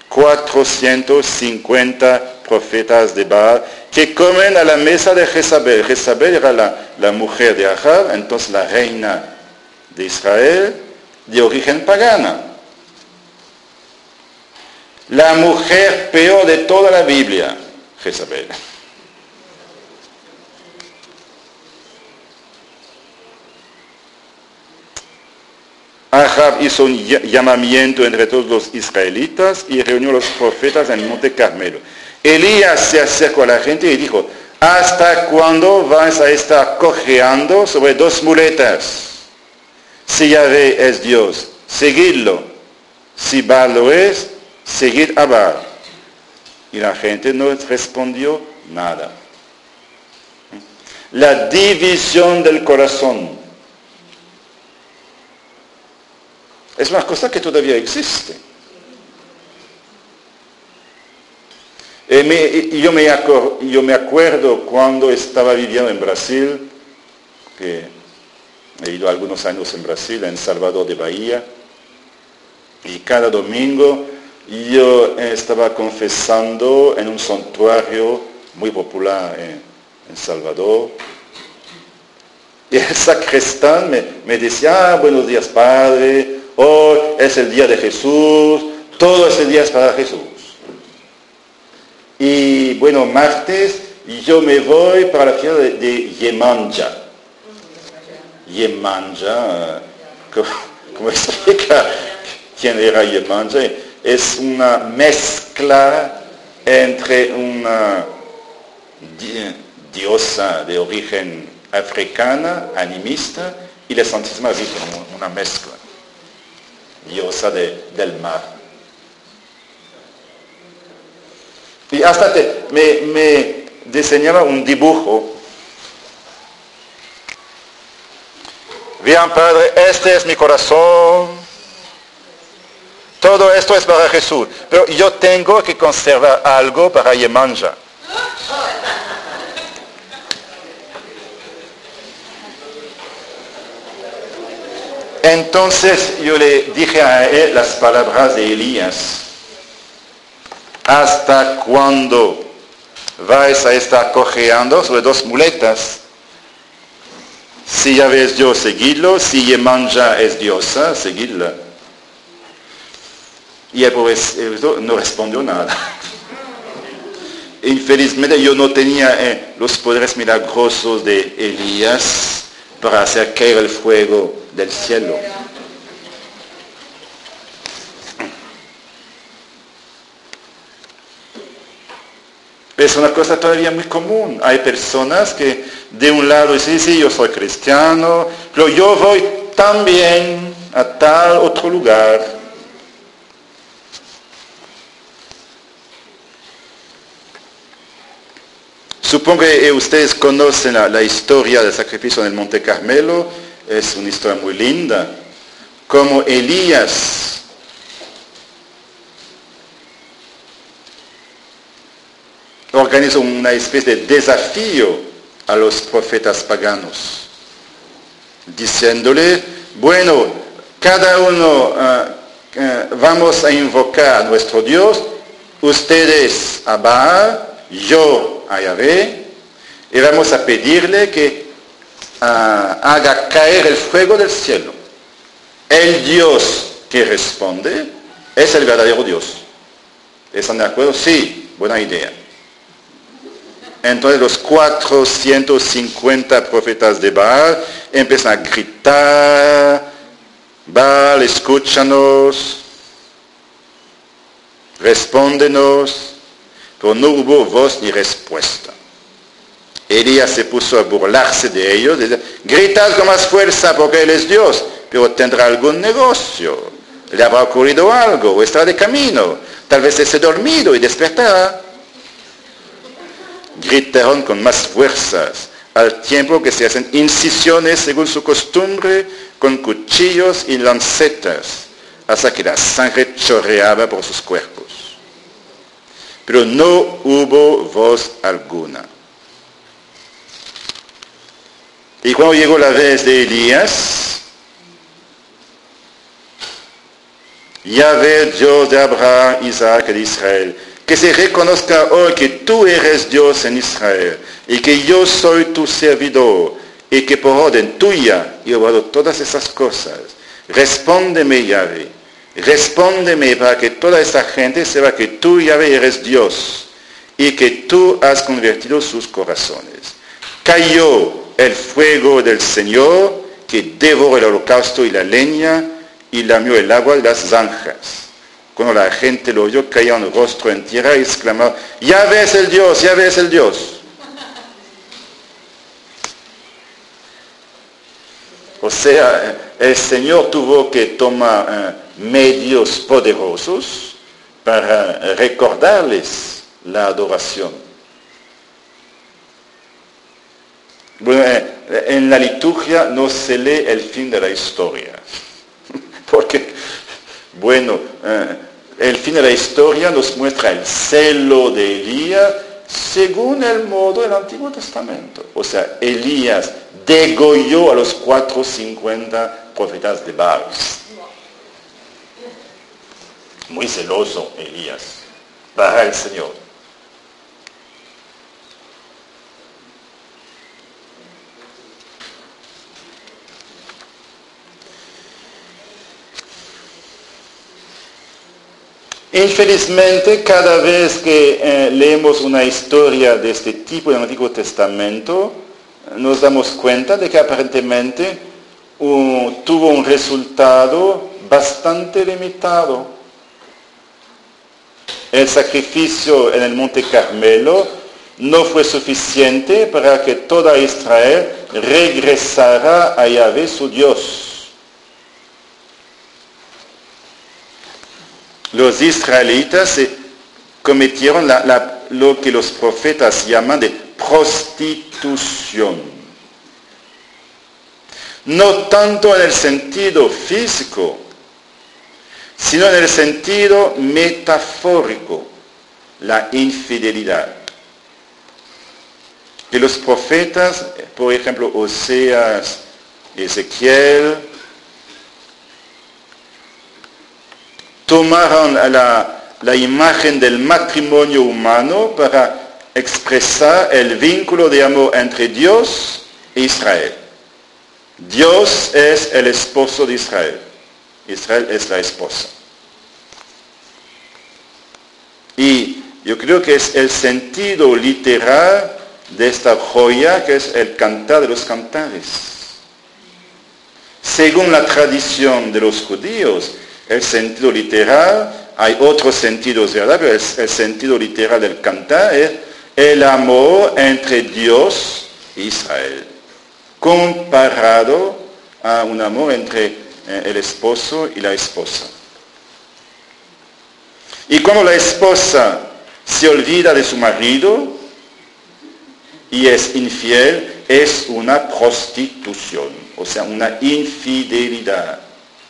S1: 450 profetas de Baal que comen a la mesa de Jezabel. Jezabel era la mujer de Ahab, entonces la reina de Israel, de origen pagana. La mujer peor de toda la Biblia, Jezabel. Ahab hizo un llamamiento entre todos los israelitas y reunió a los profetas en el monte Carmelo. Elías se acercó a la gente y dijo, ¿hasta cuándo vais a estar cojeando sobre 2 muletas? Si Yahvé es Dios, seguidlo. Si Baal lo es, seguid a Baal. Y la gente no respondió nada. La división del corazón es una cosa que todavía existe. Yo me acuerdo cuando estaba viviendo en Brasil, que he ido algunos años en Brasil, en Salvador de Bahía, y cada domingo yo estaba confesando en un santuario muy popular en Salvador. Y el sacristán me decía, buenos días, Padre, hoy es el día de Jesús, todo ese día es para Jesús. Y bueno, martes yo me voy para la fiesta de Yemanja. Yemanja, ¿cómo explica quién era Yemanja? Es una mezcla entre diosa de origen africana, animista, y la Santísima Virgen, una mezcla, diosa del mar. Y hasta me diseñaba un dibujo. Vean, Padre, este es mi corazón. Todo esto es para Jesús. Pero yo tengo que conservar algo para Yemanja. Entonces yo le dije a él las palabras de Elías. ¿Hasta cuándo vais a estar cojeando sobre dos muletas? Si Yahvé es Dios, seguidlo. Si Yemanja es diosa, seguidla. Y el pobre no respondió nada. Infelizmente yo no tenía los poderes milagrosos de Elías para hacer caer el fuego del cielo. Es una cosa todavía muy común. Hay personas que de un lado dicen, sí, yo soy cristiano, pero yo voy también a tal otro lugar. Supongo que ustedes conocen la historia del sacrificio en el Monte Carmelo. Es una historia muy linda. Como Elías organizó una especie de desafío a los profetas paganos, diciéndole, bueno, cada uno vamos a invocar a nuestro Dios, ustedes a Baal, yo a Yahvé, y vamos a pedirle que haga caer el fuego del cielo. El Dios que responde es el verdadero Dios. ¿Están de acuerdo? Sí, buena idea. Entonces los 450 profetas de Baal empiezan a gritar, Baal, escúchanos, respóndenos, pero no hubo voz ni respuesta. Elías se puso a burlarse de ellos, decía, gritad con más fuerza porque Él es Dios, pero tendrá algún negocio, le habrá ocurrido algo, o estará de camino, tal vez esté dormido y despertará. Gritaron con más fuerzas, al tiempo que se hacen incisiones según su costumbre, con cuchillos y lancetas, hasta que la sangre chorreaba por sus cuerpos. Pero no hubo voz alguna. Y cuando llegó la vez de Elías, Yahvé, Dios de Abraham, Isaac y de Israel, que se reconozca hoy que tú eres Dios en Israel y que yo soy tu servidor y que por orden tuya he obrado todas esas cosas. Respóndeme, Yahvé, respóndeme para que toda esta gente sepa que tú, Yahvé, eres Dios y que tú has convertido sus corazones. Cayó el fuego del Señor que devoró el holocausto y la leña y lamió el agua de las zanjas. Cuando la gente lo oyó, caía un rostro en tierra y exclamaba, Yahvé es el Dios, Yahvé es el Dios. O sea, el Señor tuvo que tomar medios poderosos para recordarles la adoración. Bueno, en la liturgia no se lee el fin de la historia, porque, bueno, el fin de la historia nos muestra el celo de Elías según el modo del Antiguo Testamento. O sea, Elías degolló a los 450 profetas de Baal. Muy celoso Elías para el Señor. Infelizmente, cada vez que leemos una historia de este tipo en el Antiguo Testamento, nos damos cuenta de que aparentemente tuvo un resultado bastante limitado. El sacrificio en el Monte Carmelo no fue suficiente para que toda Israel regresara a Yahvé su Dios. Los israelitas cometieron lo que los profetas llaman de prostitución. No tanto en el sentido físico, sino en el sentido metafórico, la infidelidad. Que los profetas, por ejemplo, Oseas, Ezequiel, tomaron la imagen del matrimonio humano para expresar el vínculo de amor entre Dios e Israel. Dios es el esposo de Israel. Israel es la esposa. Y yo creo que es el sentido literal de esta joya que es el Cantar de los Cantares. Según la tradición de los judíos, el sentido literal, hay otros sentidos, ¿verdad? Pero el sentido literal del cantar es el amor entre Dios e Israel, comparado a un amor entre el esposo y la esposa. Y cuando la esposa se olvida de su marido y es infiel, es una prostitución, o sea, una infidelidad.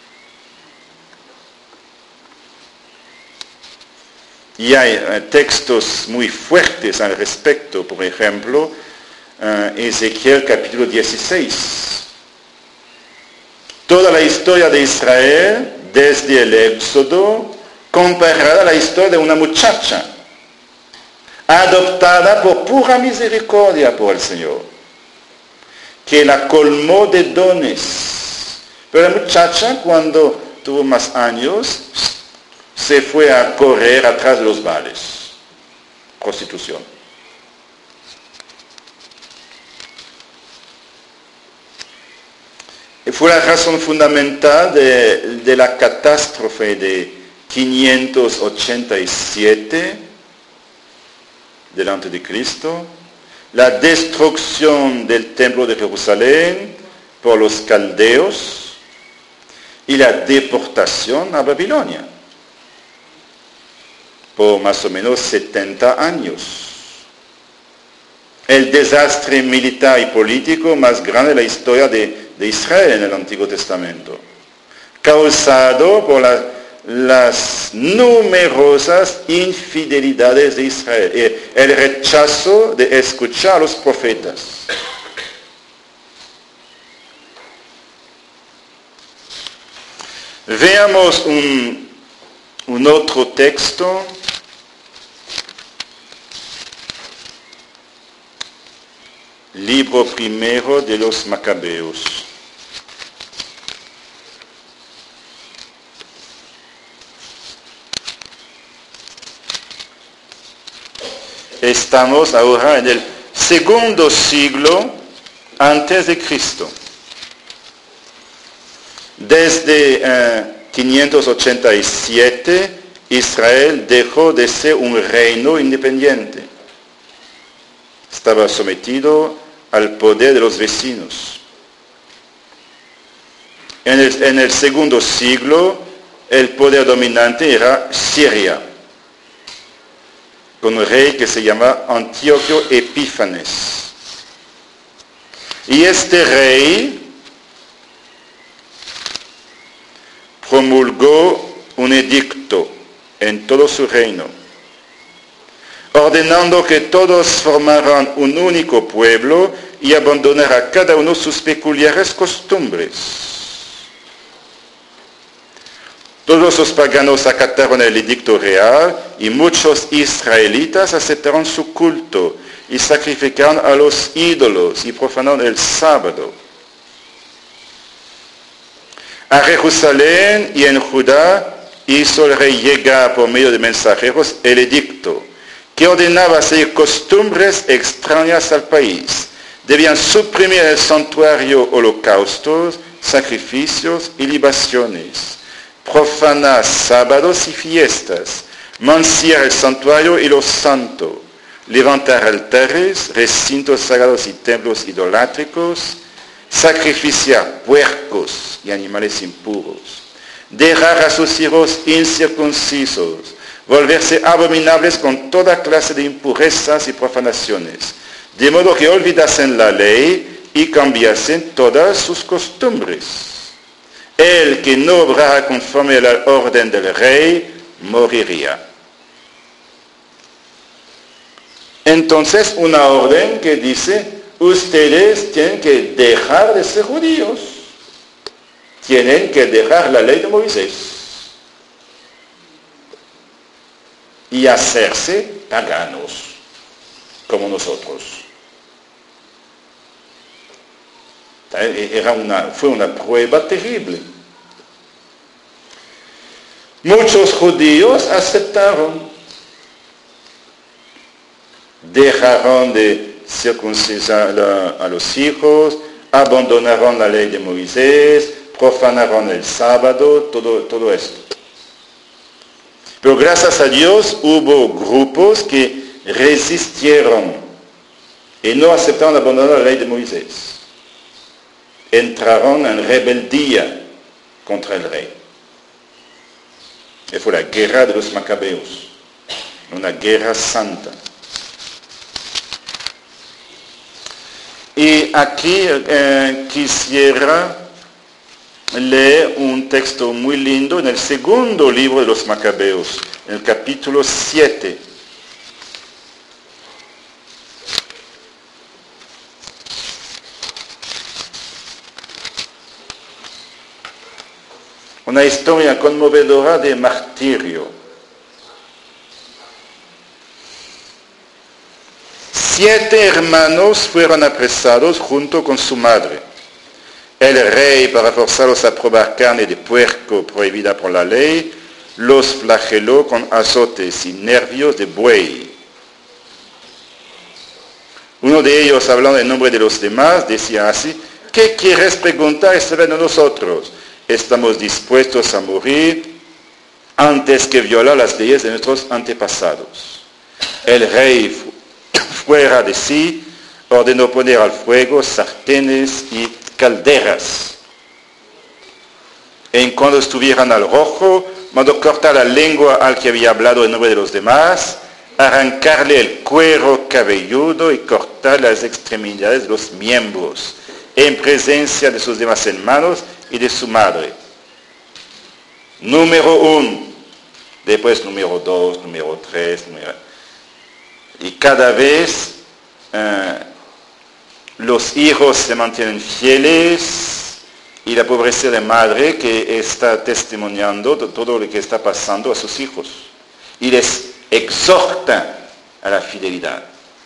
S1: Y hay textos muy fuertes al respecto, por ejemplo, Ezequiel capítulo 16. Toda la historia de Israel, desde el Éxodo, comparada a la historia de una muchacha, adoptada por pura misericordia por el Señor, que la colmó de dones. Pero la muchacha, cuando tuvo más años, se fue a correr atrás de los bares. Prostitución. Fue la razón fundamental de la catástrofe de 587 delante de Cristo, la destrucción del templo de Jerusalén por los caldeos y la deportación a Babilonia por más o menos 70 años. El desastre militar y político más grande de la historia de Israel en el Antiguo Testamento, causado por las numerosas infidelidades de Israel, el rechazo de escuchar a los profetas. Veamos un otro texto. Libro primero de los Macabeos. Estamos ahora en el segundo siglo antes de Cristo. Desde 587, Israel dejó de ser un reino independiente. Estaba sometido al poder de los vecinos. En el segundo siglo, el poder dominante era Siria, con un rey que se llama Antíoco Epífanes. Y este rey promulgó un edicto en todo su reino, ordenando que todos formaran un único pueblo y abandonaran cada uno sus peculiares costumbres. Todos los paganos acataron el edicto real y muchos israelitas aceptaron su culto y sacrificaron a los ídolos y profanaron el sábado. A Jerusalén y en Judá hizo el rey llegar por medio de mensajeros el edicto que ordenaba seguir costumbres extrañas al país. Debían suprimir el santuario, holocaustos, sacrificios y libaciones, profanar sábados y fiestas, mancillar el santuario y lo santo, levantar altares, recintos sagrados y templos idolátricos, sacrificiar puercos y animales impuros, dejar a sus hijos incircuncisos, volverse abominables con toda clase de impurezas y profanaciones, de modo que olvidasen la ley y cambiasen todas sus costumbres. El que no obrara conforme a la orden del rey, moriría. Entonces, una orden que dice, ustedes tienen que dejar de ser judíos, tienen que dejar la ley de Moisés y hacerse paganos, como nosotros. Fue una prueba terrible. Muchos judíos aceptaron, dejaron de circuncidar a los hijos, abandonaron la ley de Moisés, profanaron el sábado, todo esto. Pero gracias a Dios hubo grupos que resistieron y no aceptaron abandonar la ley de Moisés. Entraron en rebeldía contra el rey. Y fue la guerra de los macabeos, una guerra santa. Y aquí quisiera leer un texto muy lindo en el segundo libro de los macabeos, en el capítulo 7. Una historia conmovedora de martirio. 7 hermanos fueron apresados junto con su madre. El rey, para forzarlos a probar carne de puerco prohibida por la ley, los flageló con azotes y nervios de buey. Uno de ellos, hablando en nombre de los demás, decía así: ¿qué quieres preguntar esta vez a nosotros? Estamos dispuestos a morir antes que violar las leyes de nuestros antepasados. El rey, fuera de sí, ordenó poner al fuego sartenes y calderas. En cuando estuvieran al rojo, mandó cortar la lengua al que había hablado en nombre de los demás, arrancarle el cuero cabelludo y cortar las extremidades de los miembros, en presencia de sus demás hermanos y de su madre. Número 1, después número 2, número 3, y cada vez los hijos se mantienen fieles y la pobreza de madre que está testimoniando todo lo que está pasando a sus hijos y les exhorta a la fidelidad.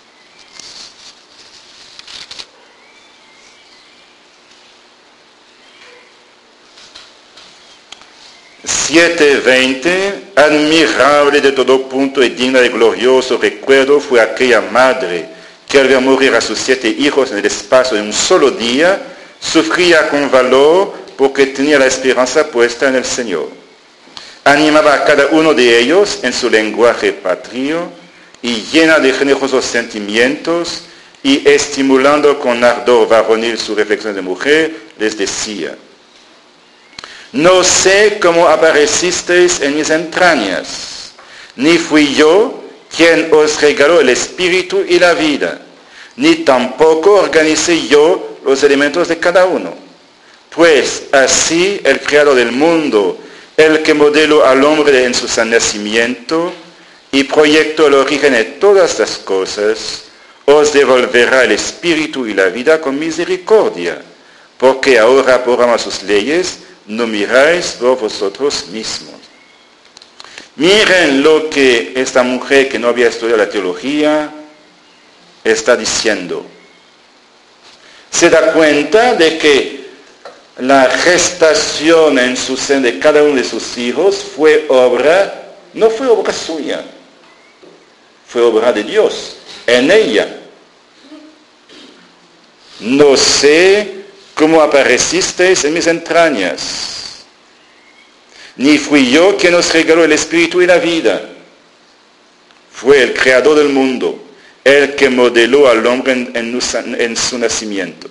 S1: «7:20, admirable de todo punto y digna de glorioso recuerdo fue aquella madre que al ver morir a sus 7 hijos en el espacio de un solo día, sufría con valor porque tenía la esperanza puesta en el Señor. Animaba a cada uno de ellos en su lenguaje patrio y llena de generosos sentimientos y estimulando con ardor varonil su reflexión de mujer, les decía: no sé cómo aparecisteis en mis entrañas, ni fui yo quien os regaló el espíritu y la vida, ni tampoco organicé yo los elementos de cada uno. Pues así el creador del mundo, el que modeló al hombre en su nacimiento y proyectó el origen de todas las cosas, os devolverá el espíritu y la vida con misericordia, porque ahora por amor a sus leyes no miráis por vosotros mismos. Miren lo que esta mujer que no había estudiado la teología está diciendo. Se da cuenta de que la gestación en su seno de cada uno de sus hijos no fue obra suya, fue obra de Dios, en ella. No sé cómo aparecisteis en mis entrañas, ni fui yo quien os regaló el espíritu y la vida. Fue el creador del mundo, el que modeló al hombre en su nacimiento.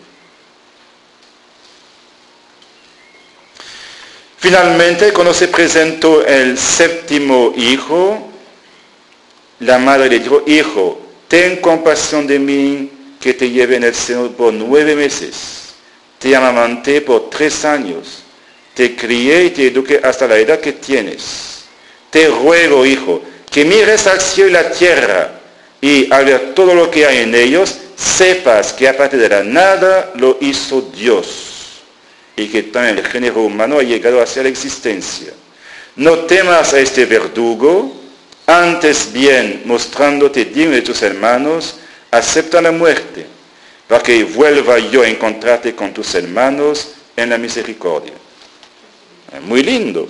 S1: Finalmente, cuando se presentó el séptimo hijo, la madre le dijo: hijo, ten compasión de mí, que te llevé en el seno por 9 meses. Te amamanté por 3 años. Te crié y te eduqué hasta la edad que tienes. Te ruego, hijo, que mires al cielo y la tierra, y al ver todo lo que hay en ellos, sepas que aparte de la nada lo hizo Dios, y que también el género humano ha llegado hacia la existencia. No temas a este verdugo, antes bien, mostrándote digno de tus hermanos, acepta la muerte, para que vuelva yo a encontrarte con tus hermanos en la misericordia. Muy lindo.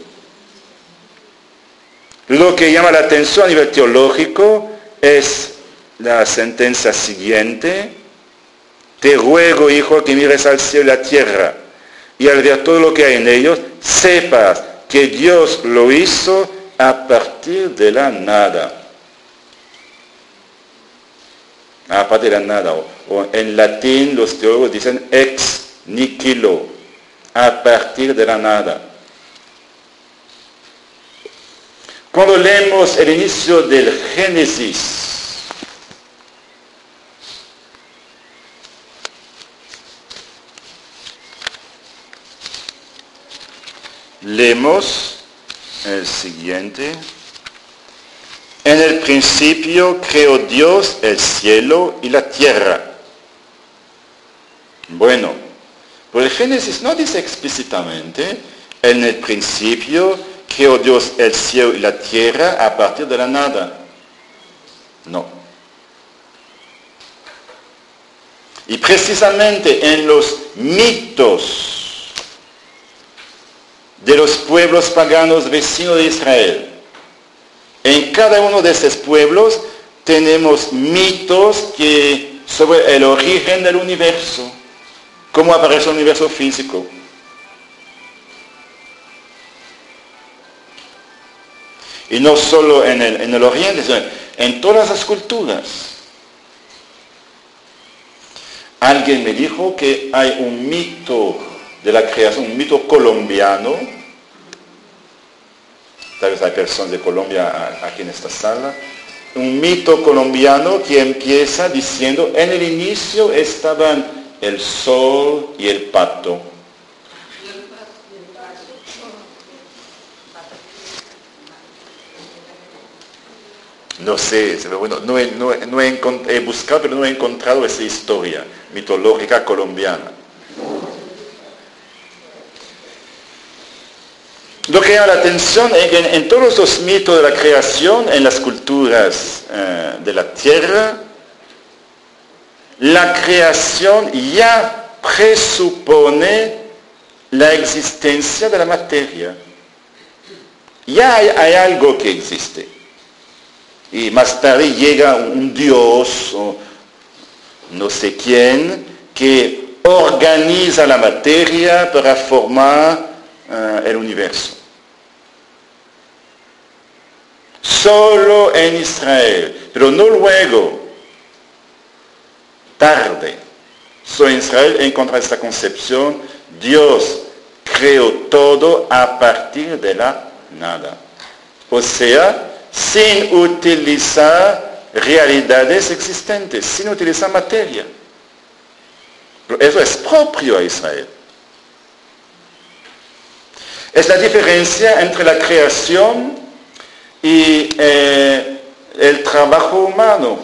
S1: Lo que llama la atención a nivel teológico es la sentencia siguiente: te ruego, hijo, que mires al cielo y la tierra, y al ver todo lo que hay en ellos, sepas que Dios lo hizo a partir de la nada. A partir de la nada. O en latín los teólogos dicen ex nihilo, a partir de la nada. Cuando leemos el inicio del Génesis, leemos el siguiente: en el principio creó Dios el cielo y la tierra. Bueno, pero el Génesis no dice explícitamente: en el principio creó Dios el cielo y la tierra a partir de la nada. No. Y precisamente en los mitos de los pueblos paganos vecinos de Israel, en cada uno de esos pueblos tenemos mitos sobre el origen del universo, cómo aparece el universo físico. Y no solo en el oriente, sino en todas las culturas. Alguien me dijo que hay un mito de la creación, un mito colombiano. Tal vez hay personas de Colombia aquí en esta sala. Un mito colombiano que empieza diciendo: en el inicio estaban el sol y el pato. No sé, bueno, he buscado, pero no he encontrado esa historia mitológica colombiana. Lo que llama la atención es que en todos los mitos de la creación, en las culturas de la tierra, la creación ya presupone la existencia de la materia. Ya hay algo que existe. Y más tarde llega un Dios, o no sé quién, que organiza la materia para formar el universo. Solo en Israel, pero no luego, tarde. Solo en Israel encuentra esta concepción: Dios creó todo a partir de la nada. O sea, sin utilizar realidades existentes, sin utilizar materia. Pero eso es propio a Israel. Es la diferencia entre la creación y el trabajo humano.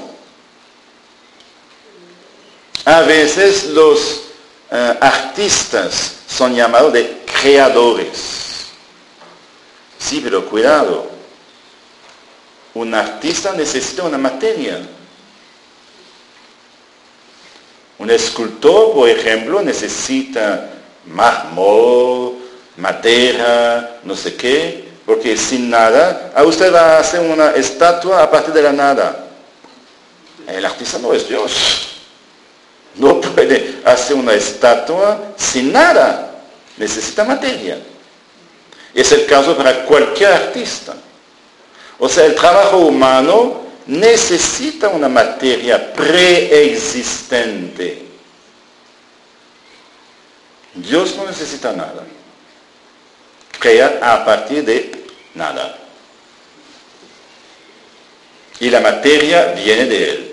S1: A veces los artistas son llamados de creadores. Sí, pero cuidado. Un artista necesita una materia. Un escultor, por ejemplo, necesita mármol, madera, no sé qué, porque sin nada, usted va a hacer una estatua a partir de la nada. El artista no es Dios. No puede hacer una estatua sin nada. Necesita materia. Es el caso para cualquier artista. O sea, el trabajo humano necesita una materia preexistente. Dios no necesita nada. Crea a partir de nada. Y la materia viene de Él.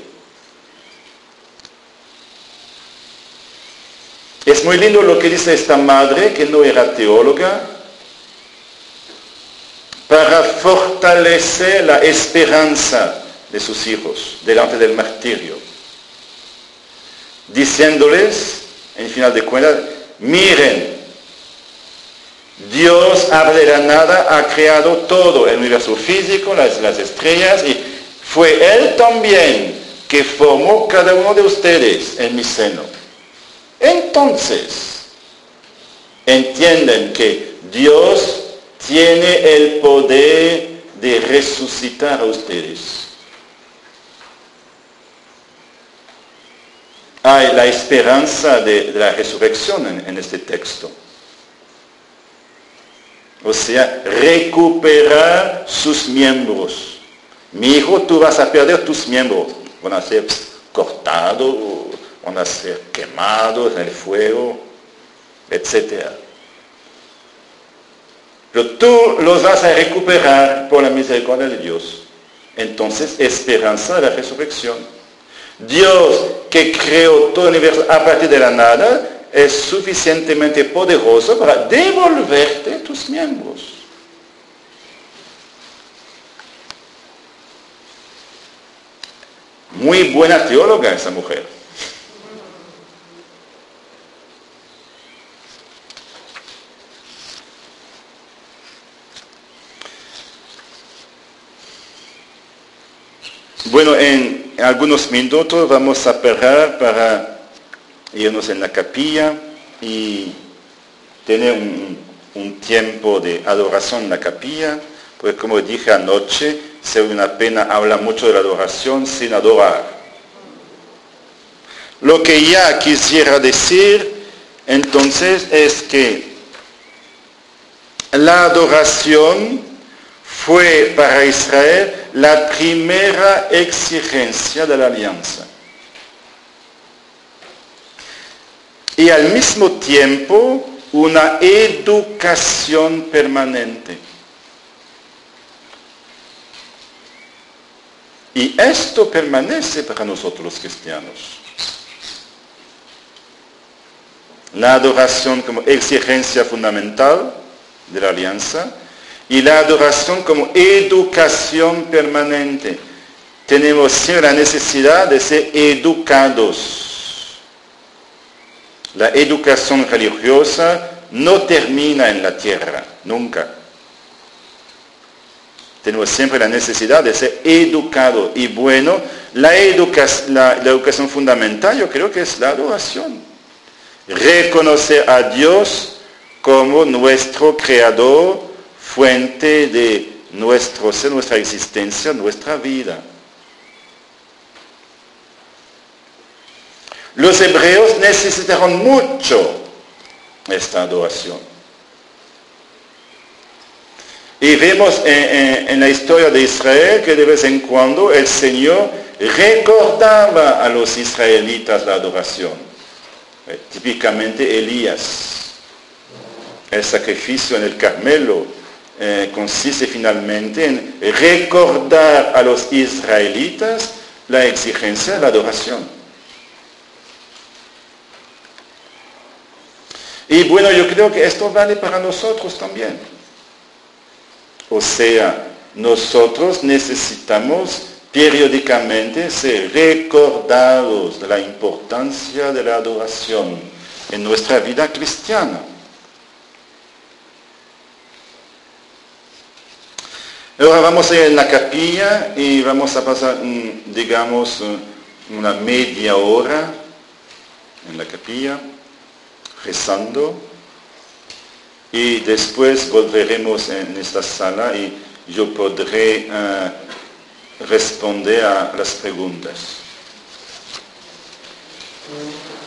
S1: Es muy lindo lo que dice esta madre, que no era teóloga, para fortalecer la esperanza de sus hijos delante del martirio, diciéndoles, en final de cuentas, miren, Dios habla de la nada, ha creado todo, el universo físico, las estrellas, y fue Él también que formó cada uno de ustedes en mi seno. Entonces, entienden que Dios tiene el poder de resucitar a ustedes. Hay la esperanza de la resurrección en este texto. O sea, recuperar sus miembros. Mi hijo, tú vas a perder tus miembros. Van a ser cortados, van a ser quemados en el fuego, etc. Pero tú los vas a recuperar por la misericordia de Dios. Entonces, esperanza de la resurrección. Dios, que creó todo el universo a partir de la nada, es suficientemente poderoso para devolverte tus miembros. Muy buena teóloga esa mujer. Bueno, en algunos minutos vamos a parar para irnos en la capilla y tener un tiempo de adoración en la capilla, porque como dije anoche, sería una pena hablar mucho de la adoración sin adorar. Lo que ya quisiera decir entonces es que la adoración fue para Israel la primera exigencia de la alianza. Y al mismo tiempo una educación permanente. Y esto permanece para nosotros los cristianos. La adoración como exigencia fundamental de la alianza y la adoración como educación permanente. Tenemos siempre la necesidad de ser educados. La educación religiosa no termina en la tierra, nunca. Tenemos siempre la necesidad de ser educados. Y bueno, la educación fundamental yo creo que es la adoración. Reconocer a Dios como nuestro creador, fuente de nuestro ser, nuestra existencia, nuestra vida. Los hebreos necesitaron mucho esta adoración. Y vemos en la historia de Israel que de vez en cuando el Señor recordaba a los israelitas la adoración. Típicamente Elías. El sacrificio en el Carmelo consiste finalmente en recordar a los israelitas la exigencia de la adoración. Y bueno, yo creo que esto vale para nosotros también. O sea, nosotros necesitamos periódicamente ser recordados de la importancia de la adoración en nuestra vida cristiana. Ahora vamos a ir en la capilla y vamos a pasar, digamos, una media hora en la capilla, rezando, y después volveremos en esta sala y yo podré responder a las preguntas.